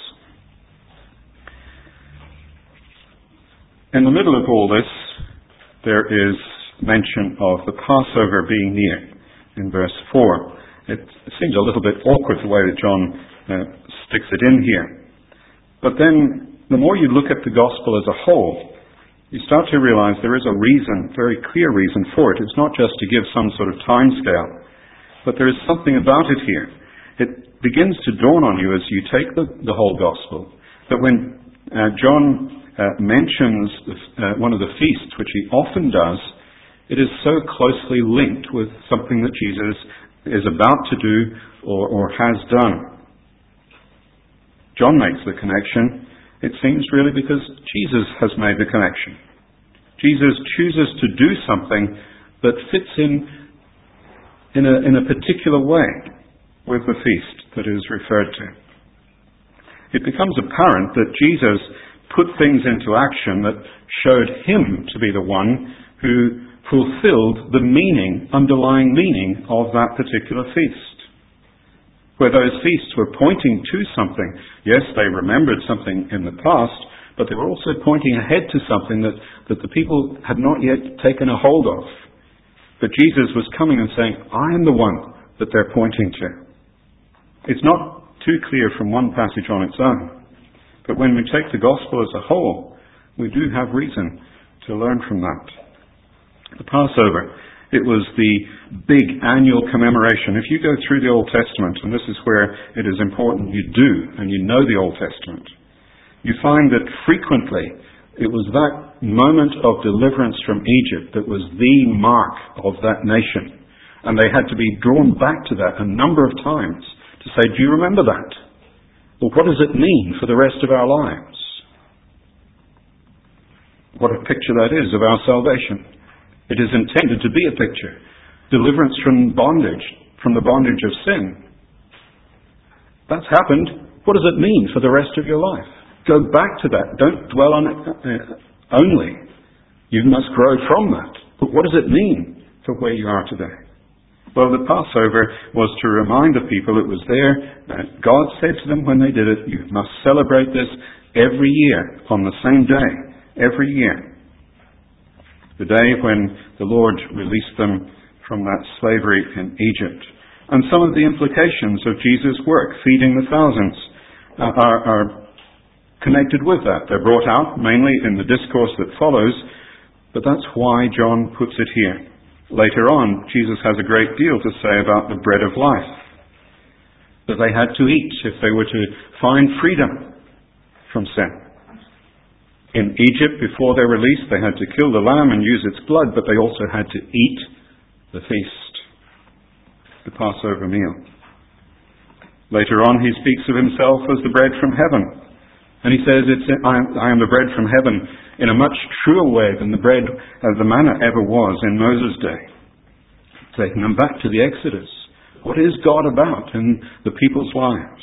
In the middle of all this, there is mention of the Passover being near. In verse four. It seems a little bit awkward the way that John uh, sticks it in here. But then, the more you look at the gospel as a whole, you start to realize there is a reason, very clear reason for it. It's not just to give some sort of time scale, but there is something about it here. It begins to dawn on you as you take the, the whole gospel, that when uh, John uh, mentions the, uh, one of the feasts, which he often does, it is so closely linked with something that Jesus is about to do or, or has done. John makes the connection, it seems really because Jesus has made the connection. Jesus chooses to do something that fits in in a, in a particular way with the feast that is referred to. It becomes apparent that Jesus put things into action that showed him to be the one who fulfilled the meaning, underlying meaning of that particular feast. Where those feasts were pointing to something. Yes, they remembered something in the past, but they were also pointing ahead to something that, that the people had not yet taken a hold of. But Jesus was coming and saying, I am the one that they're pointing to. It's not too clear from one passage on its own. But when we take the gospel as a whole, we do have reason to learn from that. The Passover, it was the big annual commemoration. If you go through the Old Testament, and this is where it is important you do, and you know the Old Testament, you find that frequently it was that moment of deliverance from Egypt that was the mark of that nation. And they had to be drawn back to that a number of times to say, do you remember that? Well, what does it mean for the rest of our lives? What a picture that is of our salvation. It is intended to be a picture. Deliverance from bondage, from the bondage of sin. That's happened. What does it mean for the rest of your life? Go back to that. Don't dwell on it uh, only. You must grow from that. But what does it mean for where you are today? Well, the Passover was to remind the people it was there. Uh, God said to them when they did it, you must celebrate this every year on the same day. Every year. The day when the Lord released them from that slavery in Egypt. And some of the implications of Jesus' work, feeding the thousands, uh, are, are connected with that. They're brought out mainly in the discourse that follows, but that's why John puts it here. Later on, Jesus has a great deal to say about the bread of life that they had to eat if they were to find freedom from sin. In Egypt, before their release, they had to kill the lamb and use its blood, but they also had to eat the feast, the Passover meal. Later on, he speaks of himself as the bread from heaven. And he says, it's, I, am, I am the bread from heaven in a much truer way than the bread of the manna ever was in Moses' day. Taking them back to the Exodus. What is God about in the people's lives?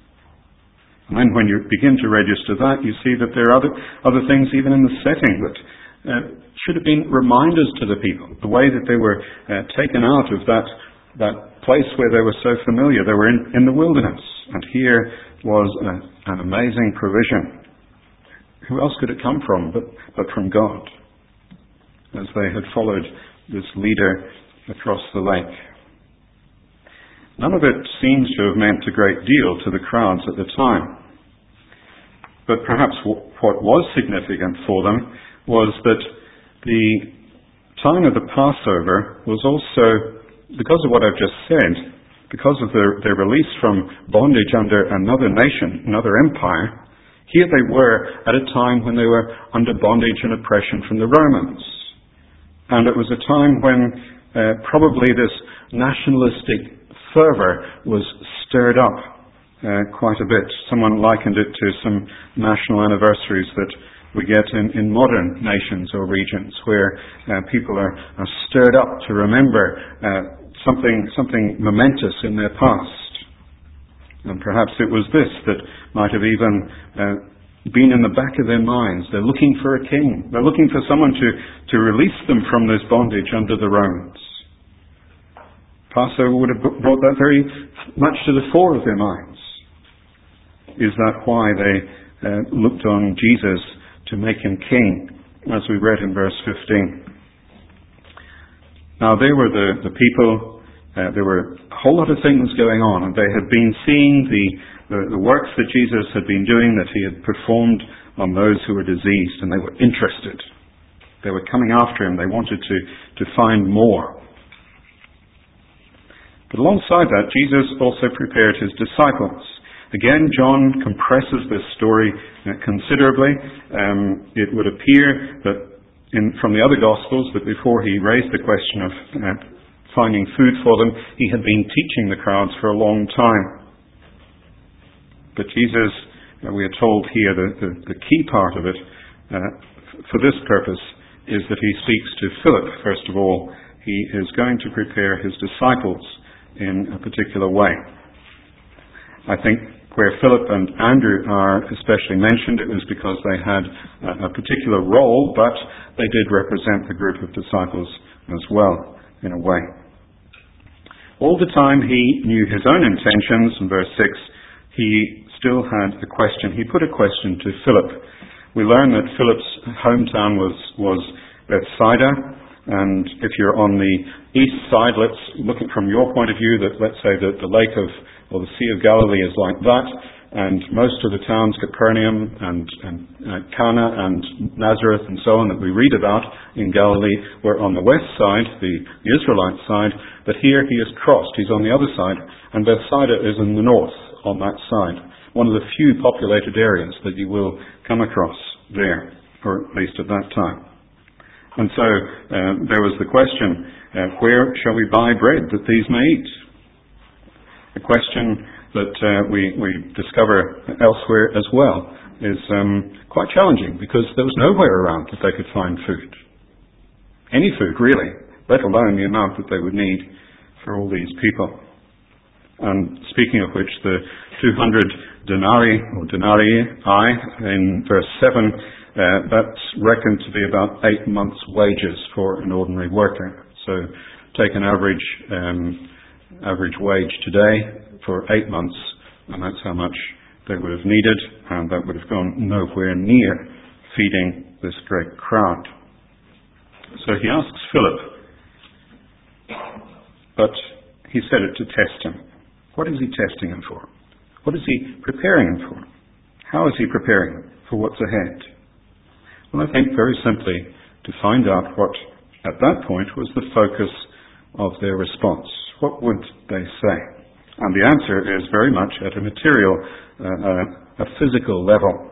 And then when you begin to register that, you see that there are other, other things even in the setting that uh, should have been reminders to the people. The way that they were uh, taken out of that, that place where they were so familiar. They were in, in the wilderness. And here was a, an amazing provision. Who else could it come from but, but from God? As they had followed this leader across the lake. None of it seems to have meant a great deal to the crowds at the time. But perhaps w- what was significant for them was that the time of the Passover was also, because of what I've just said, because of their, their release from bondage under another nation, another empire, here they were at a time when they were under bondage and oppression from the Romans. And it was a time when uh, probably this nationalistic fervour was stirred up uh, quite a bit. Someone likened it to some national anniversaries that we get in, in modern nations or regions where uh, people are, are stirred up to remember uh, something, something momentous in their past. And perhaps it was this that might have even uh, been in the back of their minds. They're looking for a king. They're looking for someone to, to release them from this bondage under the Romans. Passover would have brought that very much to the fore of their minds. Is that why they uh, looked on Jesus to make him king, as we read in verse fifteen? Now, they were the, the people, uh, there were a whole lot of things going on, and they had been seeing the, the, the works that Jesus had been doing, that he had performed on those who were diseased, and they were interested. They were coming after him. They wanted to, to find more. But alongside that, Jesus also prepared his disciples. Again, John compresses this story uh, considerably. Um, it would appear that in, from the other Gospels that before he raised the question of uh, finding food for them, he had been teaching the crowds for a long time. But Jesus, uh, we are told here, the, the, the key part of it, uh, f- for this purpose, is that he speaks to Philip, first of all. He is going to prepare his disciples in a particular way. I think where Philip and Andrew are especially mentioned, it was because they had a, a particular role, but they did represent the group of disciples as well, in a way. All the time he knew his own intentions. In verse six, he still had a question. He put a question to Philip. We learn that Philip's hometown was, was Bethsaida. And if you're on the east side, let's look at from your point of view, that let's say that the lake of, or the Sea of Galilee is like that, and most of the towns, Capernaum and, and uh, Cana and Nazareth and so on, that we read about in Galilee, were on the west side, the, the Israelite side, but here he is crossed, he's on the other side, and Bethsaida is in the north, on that side. one of the few populated areas that you will come across there, or at least at that time. And so uh, there was the question, uh, where shall we buy bread that these may eat? A question that uh, we, we discover elsewhere as well is um, quite challenging, because there was nowhere around that they could find food. Any food, really, let alone the amount that they would need for all these people. And speaking of which, the two hundred denarii, or denarii, in verse seven, uh, that's reckoned to be about eight months' wages for an ordinary worker. So take an average um, average wage today for eight months, and that's how much they would have needed, and that would have gone nowhere near feeding this great crowd. So he asks Philip, but he said it to test him. What is he testing him for? What is he preparing him for? How is he preparing him for what's ahead? Well, I think very simply to find out what, at that point, was the focus of their response. What would they say? And the answer is very much at a material, uh, a physical level.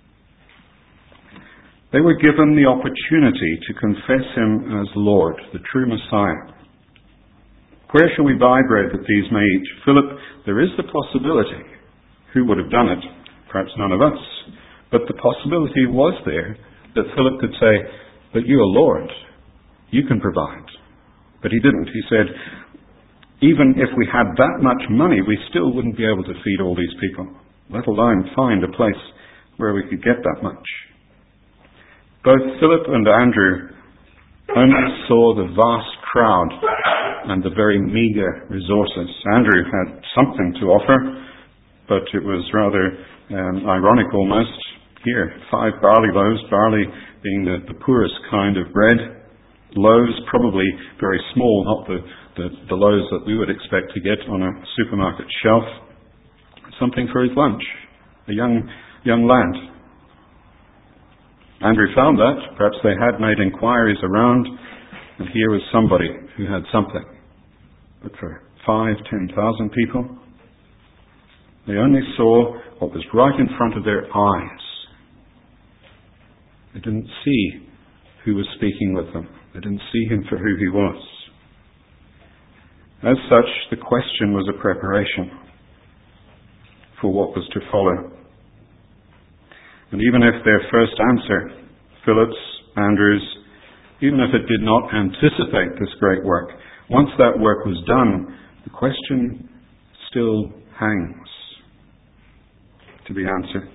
They were given the opportunity to confess him as Lord, the true Messiah. Where shall we buy bread that these may eat? Philip, there is the possibility. Who would have done it? Perhaps none of us. But the possibility was there that Philip could say, but you are Lord. You can provide. But he didn't. He said, even if we had that much money, we still wouldn't be able to feed all these people, let alone find a place where we could get that much. Both Philip and Andrew only saw the vast crowd and the very meagre resources. Andrew had something to offer, but it was rather um, ironic almost. Here, five barley loaves, barley being the, the poorest kind of bread. Loaves, probably very small, not the, the, the loaves that we would expect to get on a supermarket shelf. Something for his lunch. A young, young lad. Andrew found that. Perhaps they had made inquiries around, and here was somebody who had something. But for five, ten thousand people, they only saw what was right in front of their eyes. They didn't see who was speaking with them. They didn't see him for who he was. As such, the question was a preparation for what was to follow. And even if their first answer, Philip's, Andrew's, even if it did not anticipate this great work, once that work was done, the question still hangs to be answered.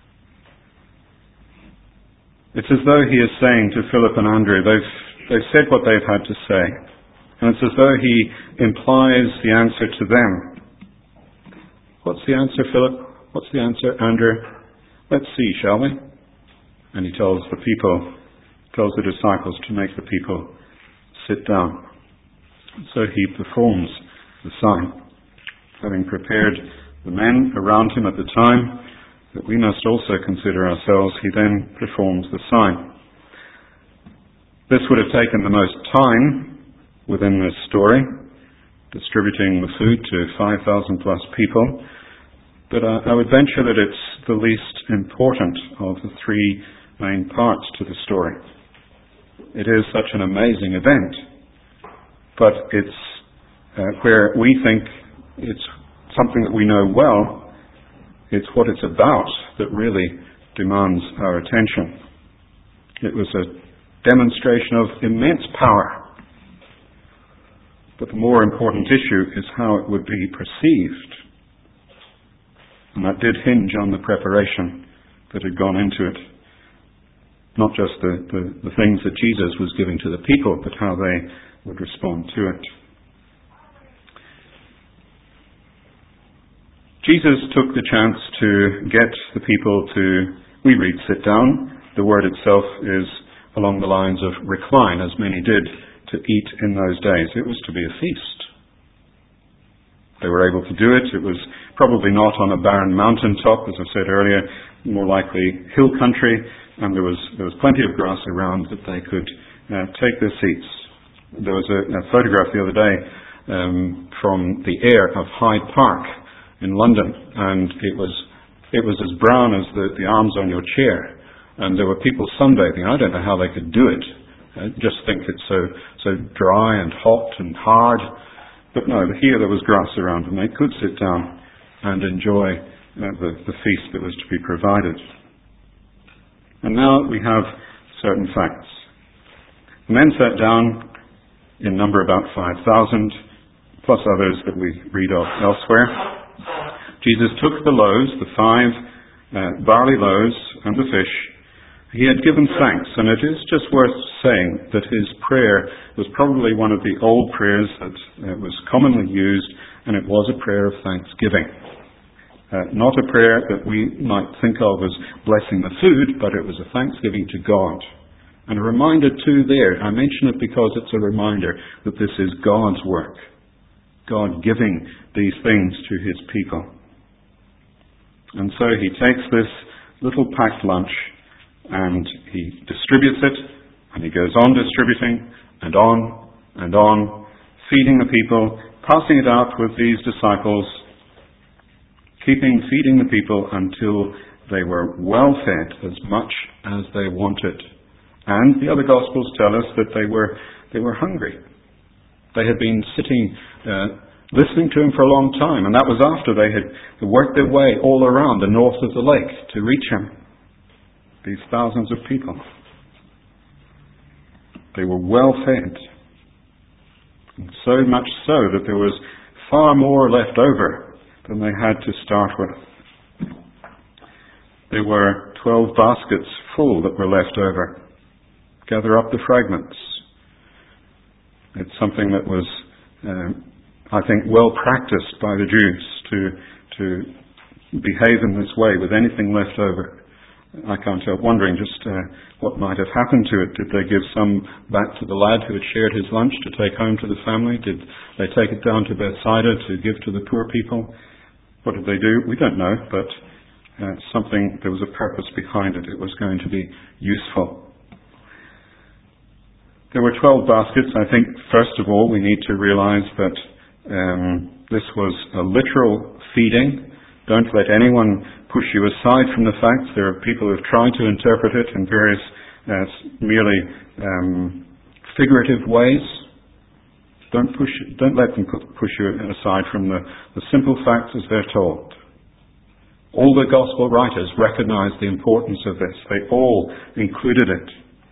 It's as though he is saying to Philip and Andrew, they've, they've said what they've had to say, and it's as though he implies the answer to them. What's the answer, Philip? What's the answer, Andrew? Let's see, shall we? And he tells the people, tells the disciples to make the people sit down. So he performs the sign. Having prepared the men around him at the time, that we must also consider ourselves, he then performs the sign. This would have taken the most time within this story, distributing the food to five thousand plus people. But uh, I would venture that it's the least important of the three main parts to the story. It is such an amazing event, but it's uh, where we think it's something that we know well. It's what it's about that really demands our attention. It was a demonstration of immense power. But the more important issue is how it would be perceived. And that did hinge on the preparation that had gone into it. Not just the, the, the things that Jesus was giving to the people, but how they would respond to it. Jesus took the chance to get the people to, we read, sit down. The word itself is along the lines of recline, as many did to eat in those days. It was to be a feast. They were able to do it. It was probably not on a barren mountaintop, as I said earlier, more likely hill country, and there was there was plenty of grass around that they could uh, take their seats. There was a, a photograph the other day um, from the air of Hyde Park in London, and it was it was as brown as the, the arms on your chair. And there were people sunbathing. I don't know how they could do it. I just think it's so, so dry and hot and hard. But no, here there was grass around and they could sit down and enjoy uh, the, the feast that was to be provided. And now we have certain facts. The men sat down, in number about five thousand, plus others that we read of elsewhere. Jesus took the loaves, the five uh, barley loaves and the fish. He had given thanks, and it is just worth saying that his prayer was probably one of the old prayers that uh, was commonly used, and it was a prayer of thanksgiving. Uh, not a prayer that we might think of as blessing the food, but it was a thanksgiving to God. And a reminder too there, I mention it because it's a reminder that this is God's work. God giving these things to his people. And so he takes this little packed lunch and he distributes it, and he goes on distributing, and on, and on, feeding the people, passing it out with these disciples, keeping feeding the people until they were well fed as much as they wanted. And the other Gospels tell us that they were they were hungry. They had been sitting, uh, listening to him for a long time, and that was after they had worked their way all around the north of the lake to reach him. These thousands of people. They were well fed. And so much so that there was far more left over than they had to start with. There were twelve baskets full that were left over. Gather up the fragments. It's something that was, um, I think, well practiced by the Jews to to behave in this way with anything left over. I can't help wondering just uh, what might have happened to it. Did they give some back to the lad who had shared his lunch to take home to the family? Did they take it down to Bethsaida to give to the poor people? What did they do? We don't know, but uh, something, there was a purpose behind it. It was going to be useful. There were twelve baskets. I think, first of all, we need to realize that um, this was a literal feeding. Don't let anyone push you aside from the fact there are people who have tried to interpret it in various uh, merely um, figurative ways. Don't push. Don't let them push you aside from the, the simple facts as they're told. All the Gospel writers recognized the importance of this. They all included it.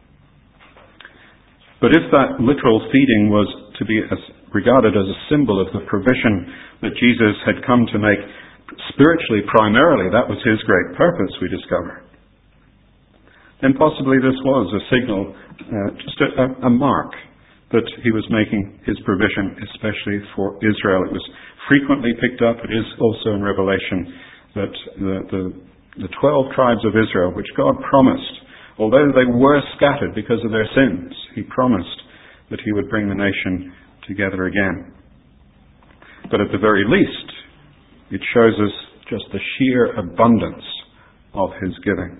But if that literal feeding was to be as, regarded as a symbol of the provision that Jesus had come to make spiritually primarily, that was his great purpose, we discover, then possibly this was a signal, uh, just a, a mark that he was making his provision, especially for Israel. It was frequently picked up. It is also in Revelation that the, the, the twelve tribes of Israel, which God promised, although they were scattered because of their sins, he promised that he would bring the nation together again. But at the very least, it shows us just the sheer abundance of his giving.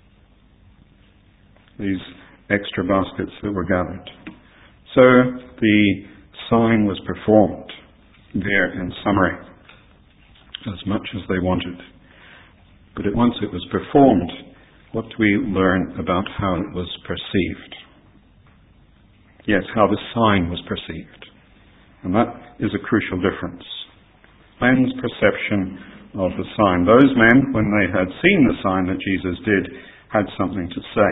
These extra baskets that were gathered. So the sign was performed there in summary, as much as they wanted. But it, once it was performed, what do we learn about how it was perceived? Yes, how the sign was perceived. And that is a crucial difference. Men's perception of the sign. Those men, when they had seen the sign that Jesus did, had something to say.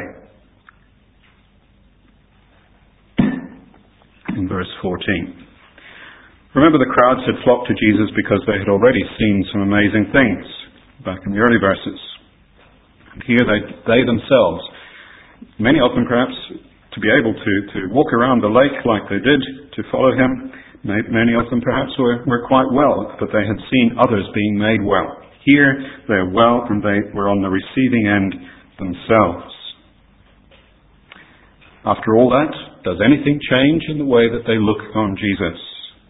In verse fourteen. Remember, the crowds had flocked to Jesus because they had already seen some amazing things back in the early verses. And here they, they themselves, many of them perhaps, to be able to, to walk around the lake like they did, to follow him. Many of them perhaps were, were quite well, but they had seen others being made well. Here they're well and they were on the receiving end themselves. After all that, does anything change in the way that they look on Jesus?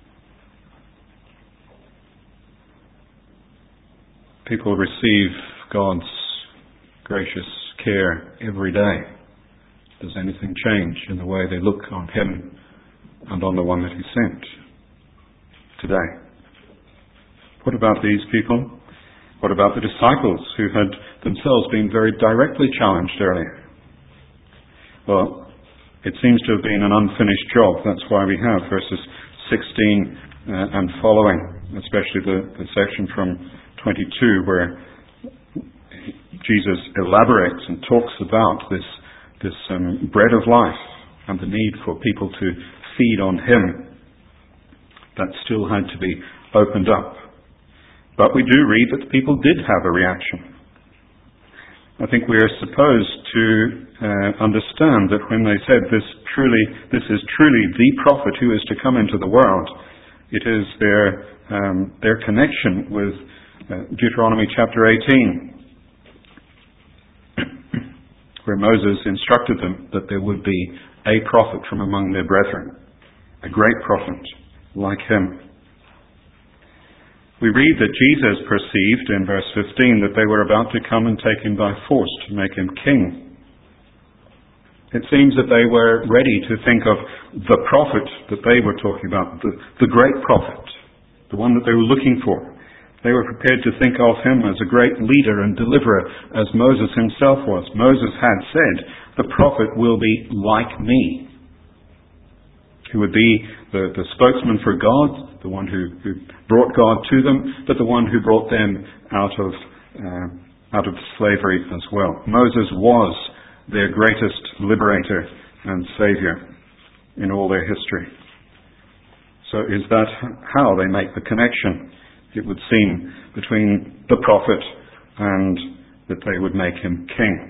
People receive God's gracious care every day. Does anything change in the way they look on him and on the one that he sent today? What about these people? What about the disciples who had themselves been very directly challenged earlier? Well, it seems to have been an unfinished job. That's why we have verses sixteen uh, and following, especially the, the section from twenty-two where Jesus elaborates and talks about this, this um, bread of life and the need for people to feed on Him. That still had to be opened up. But we do read that the people did have a reaction. I think we are supposed to uh, understand that when they said this truly, this is truly the prophet who is to come into the world, it is their um, their connection with uh, Deuteronomy chapter eighteen, where Moses instructed them that there would be a prophet from among their brethren, a great prophet like him. We read that Jesus perceived in verse fifteen that they were about to come and take him by force to make him king. It seems that they were ready to think of the prophet that they were talking about, the, the great prophet, the one that they were looking for. They were prepared to think of him as a great leader and deliverer, as Moses himself was. Moses had said, the prophet will be like me. He would be the, the spokesman for God, the one who, who brought God to them, but the one who brought them out of uh, out of slavery as well. Moses was their greatest liberator and Savior in all their history. So is that how they make the connection, it would seem, between the prophet and that they would make him king?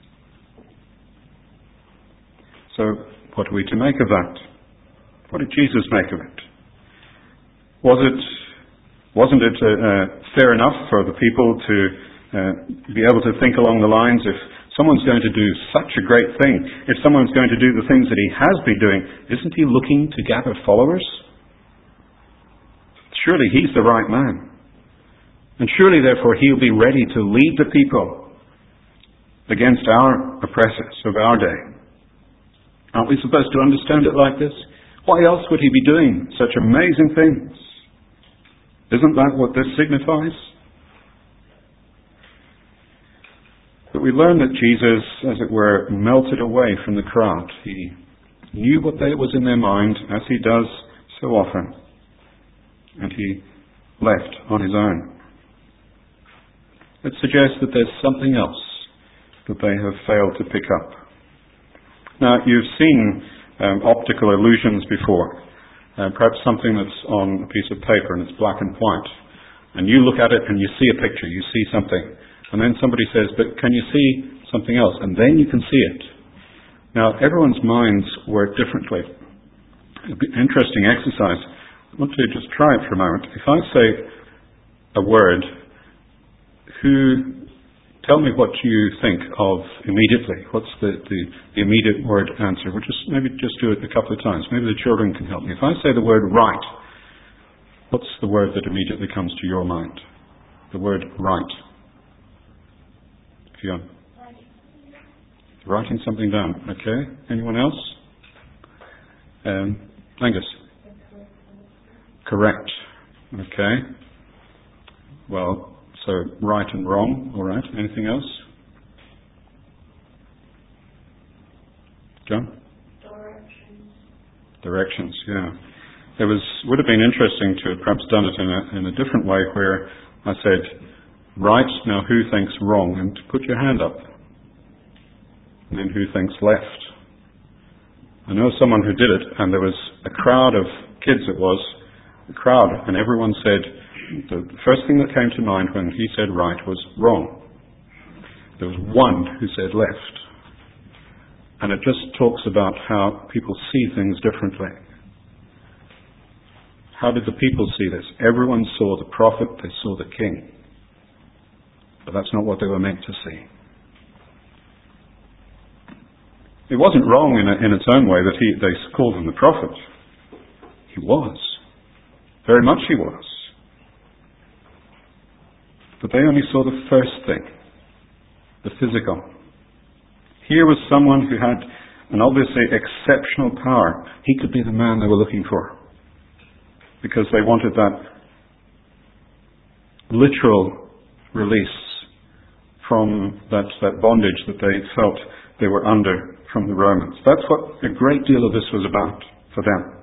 So what are we to make of that? What did Jesus make of it? Was it, wasn't it uh, uh, fair enough for the people to uh, be able to think along the lines, if someone's going to do such a great thing, if someone's going to do the things that he has been doing, isn't he looking to gather followers? Surely he's the right man. And surely, therefore, he'll be ready to lead the people against our oppressors of our day. Aren't we supposed to understand it like this? Why else would he be doing such amazing things? Isn't that what this signifies? But we learn that Jesus, as it were, melted away from the crowd. He knew what was in their mind, as he does so often, and he left on his own. It suggests that there's something else that they have failed to pick up. Now, you've seen Um, optical illusions before. Uh, perhaps something that's on a piece of paper and it's black and white. And you look at it and you see a picture, you see something. And then somebody says, but can you see something else? And then you can see it. Now, everyone's minds work differently. It'd be an interesting exercise. I want to just try it for a moment. If I say a word, who... Tell me what you think of immediately. What's the, the, the immediate word answer? We'll just maybe just do it a couple of times. Maybe the children can help me. If I say the word right, what's the word that immediately comes to your mind? The word right. If you're writing something down. Okay. Anyone else? Um, Angus. Correct. Okay. Well, so right and wrong, all right. Anything else? John? Directions. Directions, yeah. It was would have been interesting to have perhaps done it in a in a different way, where I said, right, now who thinks wrong? And put your hand up. And then who thinks left? I know someone who did it, and there was a crowd of kids, it was, a crowd, and everyone said, the first thing that came to mind when he said right was wrong. There was one who said left. And it just talks about how people see things differently. How did the people see this? Everyone saw the prophet, they saw the king. But that's not what they were meant to see. It wasn't wrong in, a, in its own way that he, they called him the prophet. He was. Very much he was. But they only saw the first thing, the physical. Here was someone who had an obviously exceptional power. He could be the man they were looking for, because they wanted that literal release from that, that bondage that they felt they were under from the Romans. That's what a great deal of this was about for them.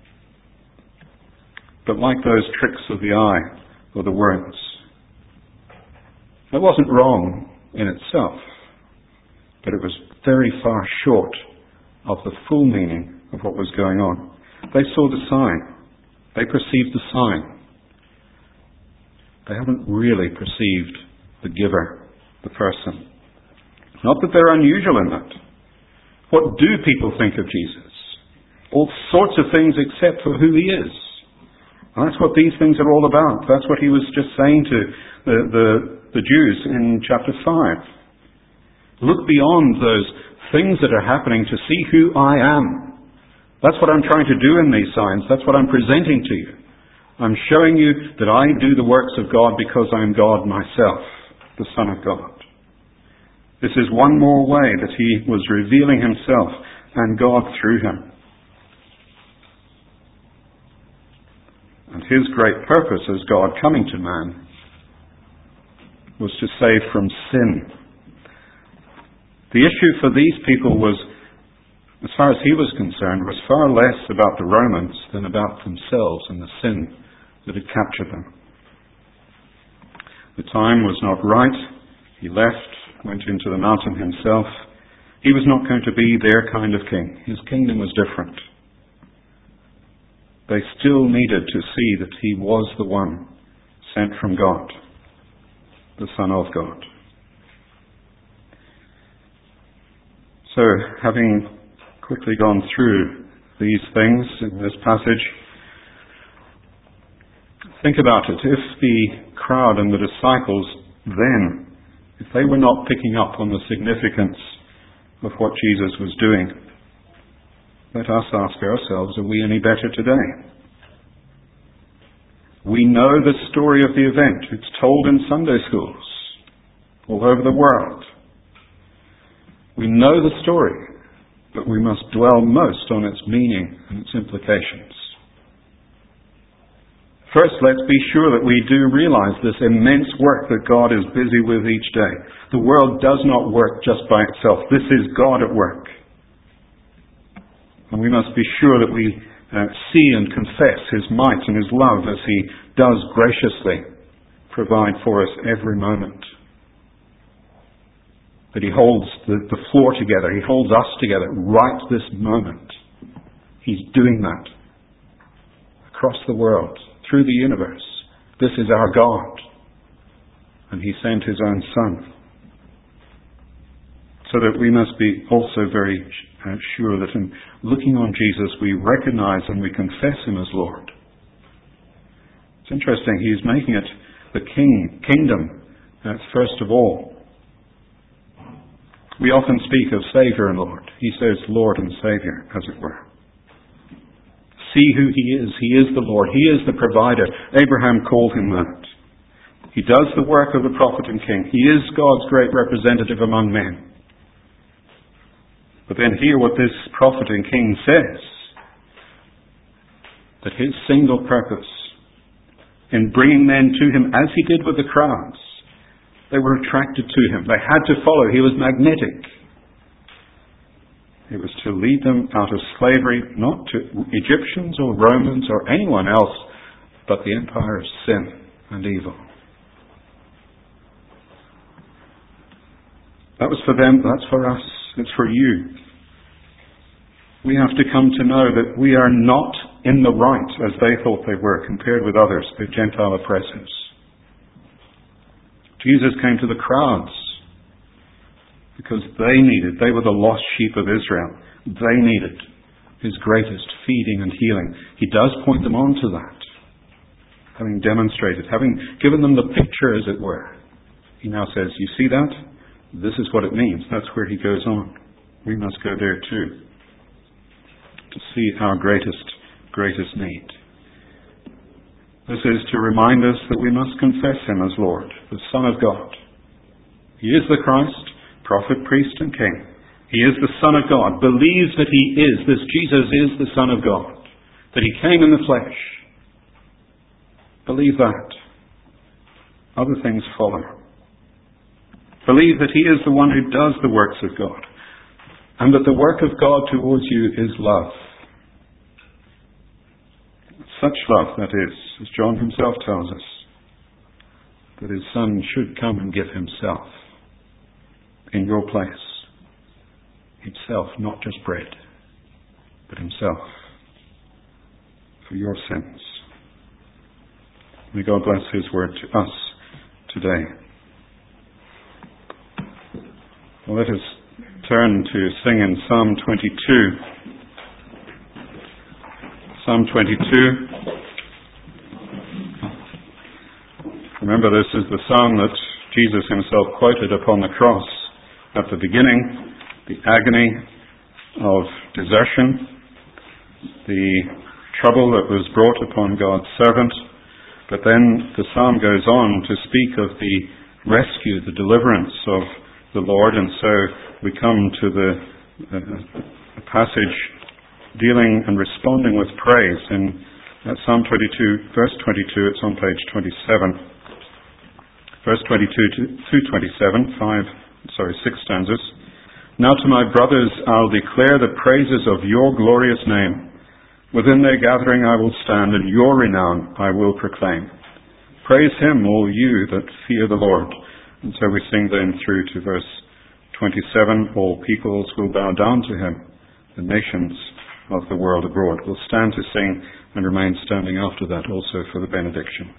But like those tricks of the eye or the words, it wasn't wrong in itself, but it was very far short of the full meaning of what was going on. They saw the sign. They perceived the sign. They haven't really perceived the giver, the person. Not that they're unusual in that. What do people think of Jesus? All sorts of things except for who he is. And that's what these things are all about. That's what he was just saying to the, the, the Jews in chapter five. Look beyond those things that are happening to see who I am. That's what I'm trying to do in these signs. That's what I'm presenting to you. I'm showing you that I do the works of God because I'm God myself, the Son of God. This is one more way that he was revealing himself and God through him. And his great purpose as God coming to man was to save from sin. The issue for these people was, as far as he was concerned, was far less about the Romans than about themselves and the sin that had captured them. The time was not right. He left, went into the mountain himself. He was not going to be their kind of king. His kingdom was different. They still needed to see that he was the one sent from God, the Son of God. So, having quickly gone through these things in this passage, think about it. If the crowd and the disciples then, if they were not picking up on the significance of what Jesus was doing, let us ask ourselves, are we any better today? We know the story of the event. It's told in Sunday schools all over the world. We know the story, but we must dwell most on its meaning and its implications. First, let's be sure that we do realize this immense work that God is busy with each day. The world does not work just by itself. This is God at work. And we must be sure that we uh, see and confess his might and his love as he does graciously provide for us every moment. That he holds the, the floor together. He holds us together right this moment. He's doing that across the world, through the universe. This is our God. And he sent his own Son. So that we must be also very uh, sure that in looking on Jesus, we recognize and we confess him as Lord. It's interesting, he's making it the King, kingdom, uh, first of all. We often speak of Saviour and Lord. He says Lord and Saviour, as it were. See who he is. He is the Lord. He is the provider. Abraham called him that. He does the work of the prophet and king. He is God's great representative among men. But then hear what this prophet and king says. That his single purpose in bringing men to him, as he did with the crowds, they were attracted to him. They had to follow. He was magnetic. It was to lead them out of slavery, not to Egyptians or Romans or anyone else, but the empire of sin and evil. That was for them, that's for us, it's for you. We have to come to know that we are not in the right as they thought they were compared with others, the Gentile oppressors. Jesus came to the crowds because they needed, they were the lost sheep of Israel. They needed his greatest feeding and healing. He does point them on to that, having demonstrated, having given them the picture, as it were. He now says, you see that? This is what it means. That's where he goes on. We must go there too, to see our greatest, greatest need. This is to remind us that we must confess him as Lord, the Son of God. He is the Christ, prophet, priest, and king. He is the Son of God. Believe that he is, this Jesus is the Son of God, that he came in the flesh. Believe that. Other things follow. Believe that he is the one who does the works of God, and that the work of God towards you is love. Such love, that is, as John himself tells us, that his Son should come and give himself in your place. Himself, not just bread, but himself for your sins. May God bless his word to us today. Well, let us turn to sing in Psalm twenty-two. Psalm twenty-two. Remember, this is the psalm that Jesus himself quoted upon the cross at the beginning, the agony of desertion, the trouble that was brought upon God's servant. But then the psalm goes on to speak of the rescue, the deliverance of the Lord, and so we come to the uh, passage dealing and responding with praise in uh, Psalm twenty-two, verse twenty-two. It's on page twenty-seven. Verse twenty-two to, to twenty-seven, five, sorry, six stanzas. Now to my brothers I'll declare the praises of your glorious name. Within their gathering I will stand, and your renown I will proclaim. Praise him, all you that fear the Lord. And so we sing then through to verse twenty-seven, all peoples will bow down to him, the nations of the world abroad. We'll stand to sing and remain standing after that also for the benediction.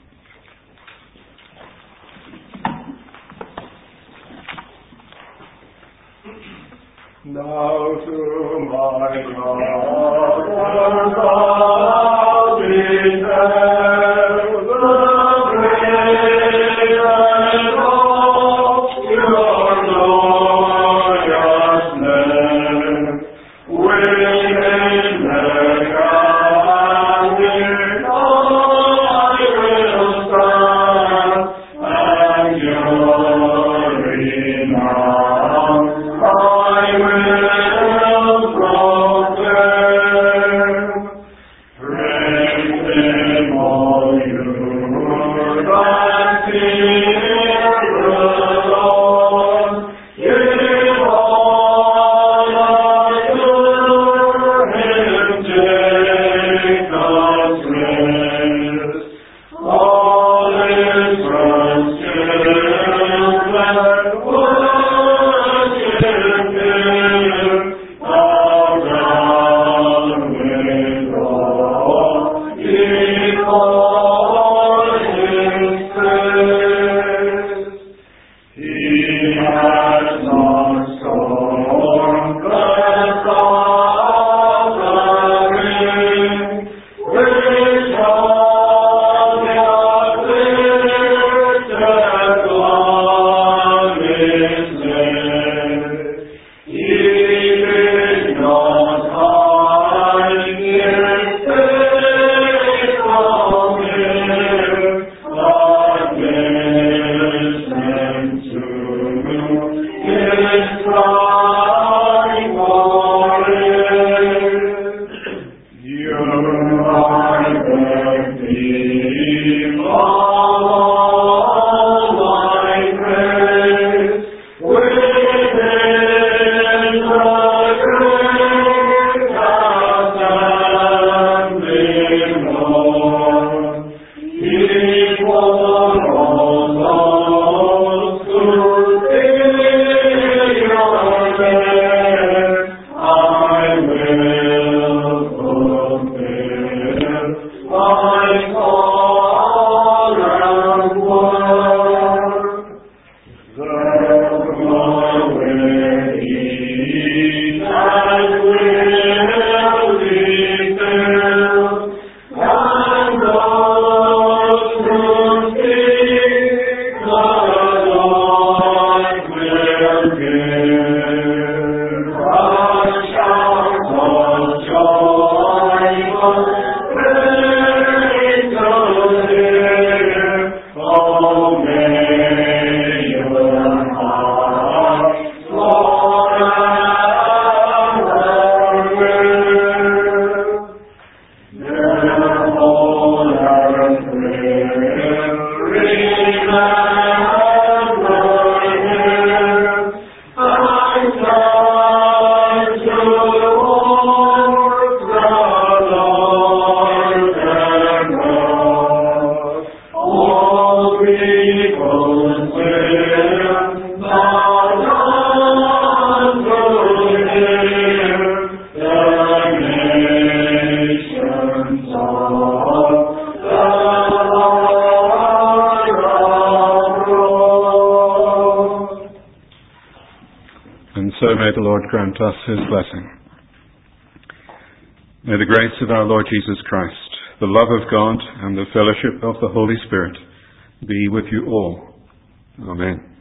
Now to my God, I'll be there, the great and all your glorious name, within the gathering I will stand, and your renown I will proclaim. Praise him, all you that fear the Lord. Give honor to him, Jacob's rest. All Israel's children worship him, bow down with all before his face. He has not scorned the gathering, which all your lifted on his name. He did not hide his face from him, but listened to his cry for it. You are the theme of all my praise, within the great assembly, Lord. Equal all those who fear your name, I will fulfill my call and word. The glory that will be filled, and those who speak the Lord will give a shout of joyful praise to him. Oh, may your heart, Lord, together, may the Lord grant us his blessing. May the grace of our Lord Jesus Christ, the love of God, and the fellowship of the Holy Spirit be with you all. Amen.